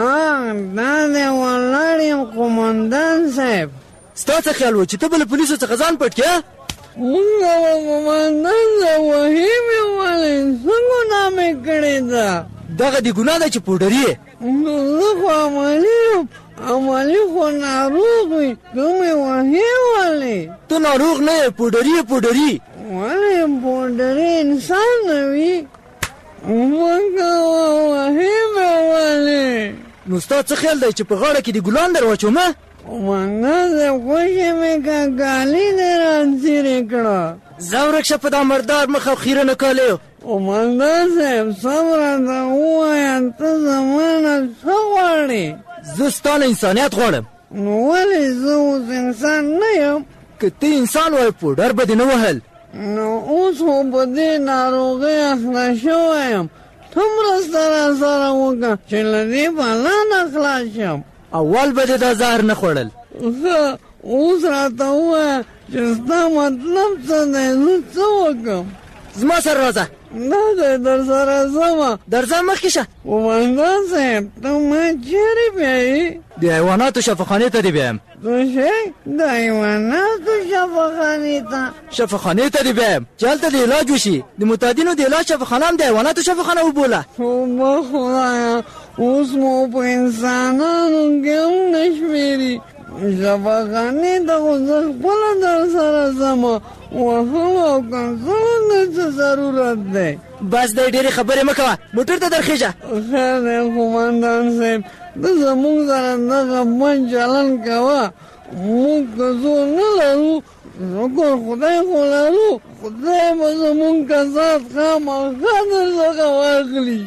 دا دی ولاړ یم قومندان صاحب. ستا څه خیال و چې ته به له پولیسو څخه ځان پټ کړې؟ مونږ به قومندان صاحب وهې مې ولې څه ګناه مې کړې ده؟ دغه دې ګناه ده چې پوډري یې. نو زه خو عملي یم، عملي خو ناروغ وي، ته مې وهې ولې؟ ته ناروغ نه یې، پوډري یې پوډري. ولې پوډري انسان نه وي؟ مونږه وهې مې ولې؟ نو ستا څه خیال دی چې په غاړه کې دې ګلان در واچومه؟ قومندان صاحب خوښې مې که ګالي دې رانځيرې کړه. ځه ورک شه په دا مردار مخ او خیره نه کالیو. قومندان صاحب سم راته ووایه ته زما نه څه غواړې؟ زه ستا نه انسانیت غواړم. نو ولې زه اوس انسان نه یم؟ که ته انسان وای پوډر به دې نه وهل. نو اوس خو په دې ناروغۍ اخته شوی یم، ته مرسته راسره وکړه چې له دې بلا نه خلاص شم. اول به دې دا زهر نه خوړل. ښه اوس راته ووایه چې ستا مطلب څه دی، زه څه وکړم؟ زما سره راځه. نه دی در سره ځمه. درځه مخکې شه. قومندان صاحب ته ما چیرې بیایي؟ د حیواناتو شفاخانې ته دې بیایم. څه شی؟ د حیواناتو شفاخانې ته؟ شفاخانې ته دې بیایم چې هلته د علاج وشي. د معتادینو د علاج شفاخانه هم د حیواناتو شفاخانه وبوله. توبه خدایه، اوس مو په انسانانو کې هم نه شمېري. شفاخانې ته خو زه خپله در سره ځمه، وهم او کنځلو ته څه ضرورت دی؟ بس دی ډېرې خبرې مه کوه، موټر ته درخېږه. خیر دی قومندان صاحب، ته زموږ سره دغه بد چلند کوه. موږ که زور نه لرو، شکر خدای خو لرو، خدای به زموږ کسات خامخا درڅخه واخلي.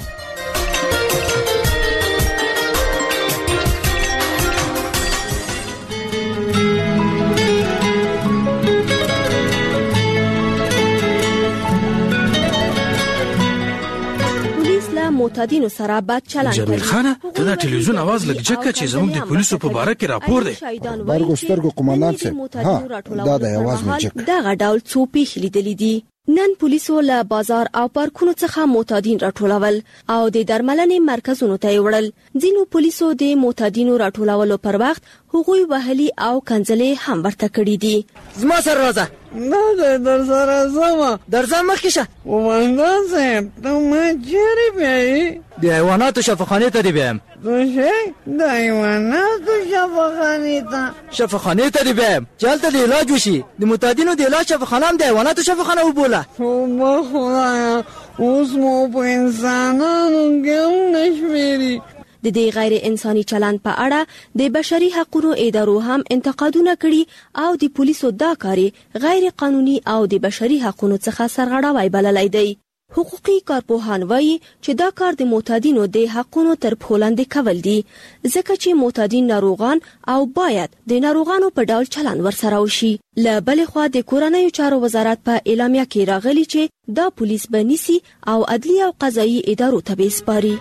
معتادینو سره بد چلند کوي. جمیل خانه ته دا ټلویزیون आवाज لګ جکه چې زموږ د پولیسو په باره کې راپور دی. برګو سترګو قومندان صاحب، ها دا د आवाज مې جک. دغه ډول څو پیښې لیدلې دي. نن پولیسو له بازار او پارکونو څخه معتادین راټولول او د درملنې مرکزونو ته وړل. ځینو پولیسو د معتادینو راټولولو پر وخت هغوی وهلي او کنځلې هم ورته کړې دي. زما سره راځه. نه دی در سره ځمه. درځه مخکې شه. قومندان صاحب ته ما چیرې بیایي؟ د حیواناتو شفاخانې ته دې بیایم. څه شی؟ د حیواناتو شفاخانې ته؟ شفاخانې ته دې بیایم چې هلته د علاج وشي. د معتادینو د علاج شفاخانه هم د حیواناتو شفاخانه وبوله. توبه خدایه، اوس مو په انسانانو کې هم نه شمېري. د دې غیر انساني چلند په اړه د بشري حقوقو ادارو هم انتقادونه کړي او د پولیسو دا کاري غیر قانوني او د بشري حقوقو څخه سرغړاوی بللی دی. حقوقي کارپوهان وایي چې دا کار د معتادینو د حقوقو تر پښو لاندې کول دي، ځکه چې معتادین ناروغان او باید د ناروغانو په ډول چلند ورسره وشي. له بلې خوا د کورنیو چارو وزارت په اعلامیه کې راغلی چې دا پولیس به نیسي او عدلي او قضایي ادارو ته به سپاري.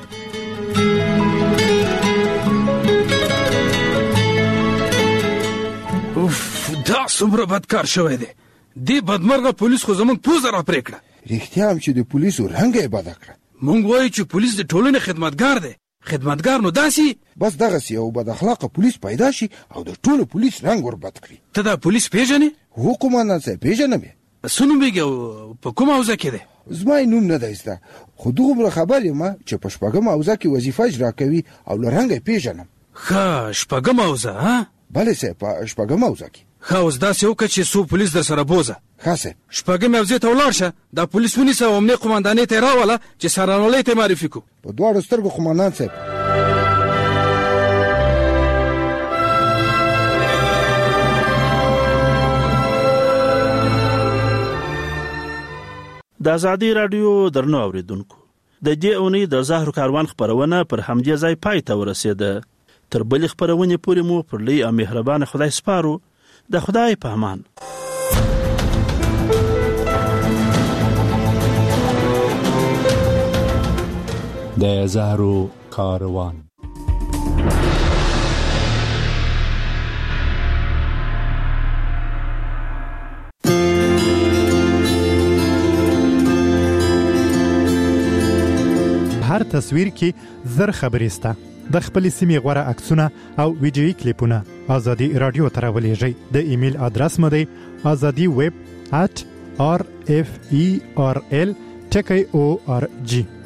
اوف، دا څومره بد کار شوی دی. دې بدمرغه پولیس خو زموږ پوزه را پرې کړه. رښتیا هم چې د پولیسو رنګ یې بده کړه. مونږ وایو چې پولیس د ټولنې خدمتګار دی. خدمتګار نو داسې بس دغسې یو بد اخلاقه پولیس پیدا شي او د ټولو پولیس رنګ ور بد کړي. ته دا پولیس پیژنې؟ هو قومندان صاحب پیژنم یې. څه نومېږي او په کومه حوزه کې دی؟ زما یې نوم نه دی زده، خو دومره خبر یم چې په شپږمه حوزه کې وظیفه اجرا کوي او له رنګه یې پیژنم. ښه، شپږمه حوزه ها؟ بلې صاحب په شپږمه حوزه کې. ښه، اوس داسې وکړه چې څو پولیس در سره بوزه. ښه صاحب. شپږمې حوزې ته ولاړ شه، دا پولیس ونیسه او امنیې قومندانۍ ته یې راوله چې سرانولۍ ته یې معرفي کړو. په دواړو سترګو قومندان صاحب. د ازادي رادیو درنو اوریدونکو، د دې اونۍ د زهرو کاروان خبرونه پر همدې ځای پای ته ورسېده. تر بلې خبرونې پورې مو پر لوی او مهربانه خدای سپارو. د خدای په امان. د زهرو کاروان. هر تصویر کې زر خبرې سته. د خپلې سیمې غوره عکسونه او ویډیویي کلیپونه ازادي رادیو ته راولېږئ. د ایمیل ادرس مو دی azadi web at r f e r l ټکی او ار جی.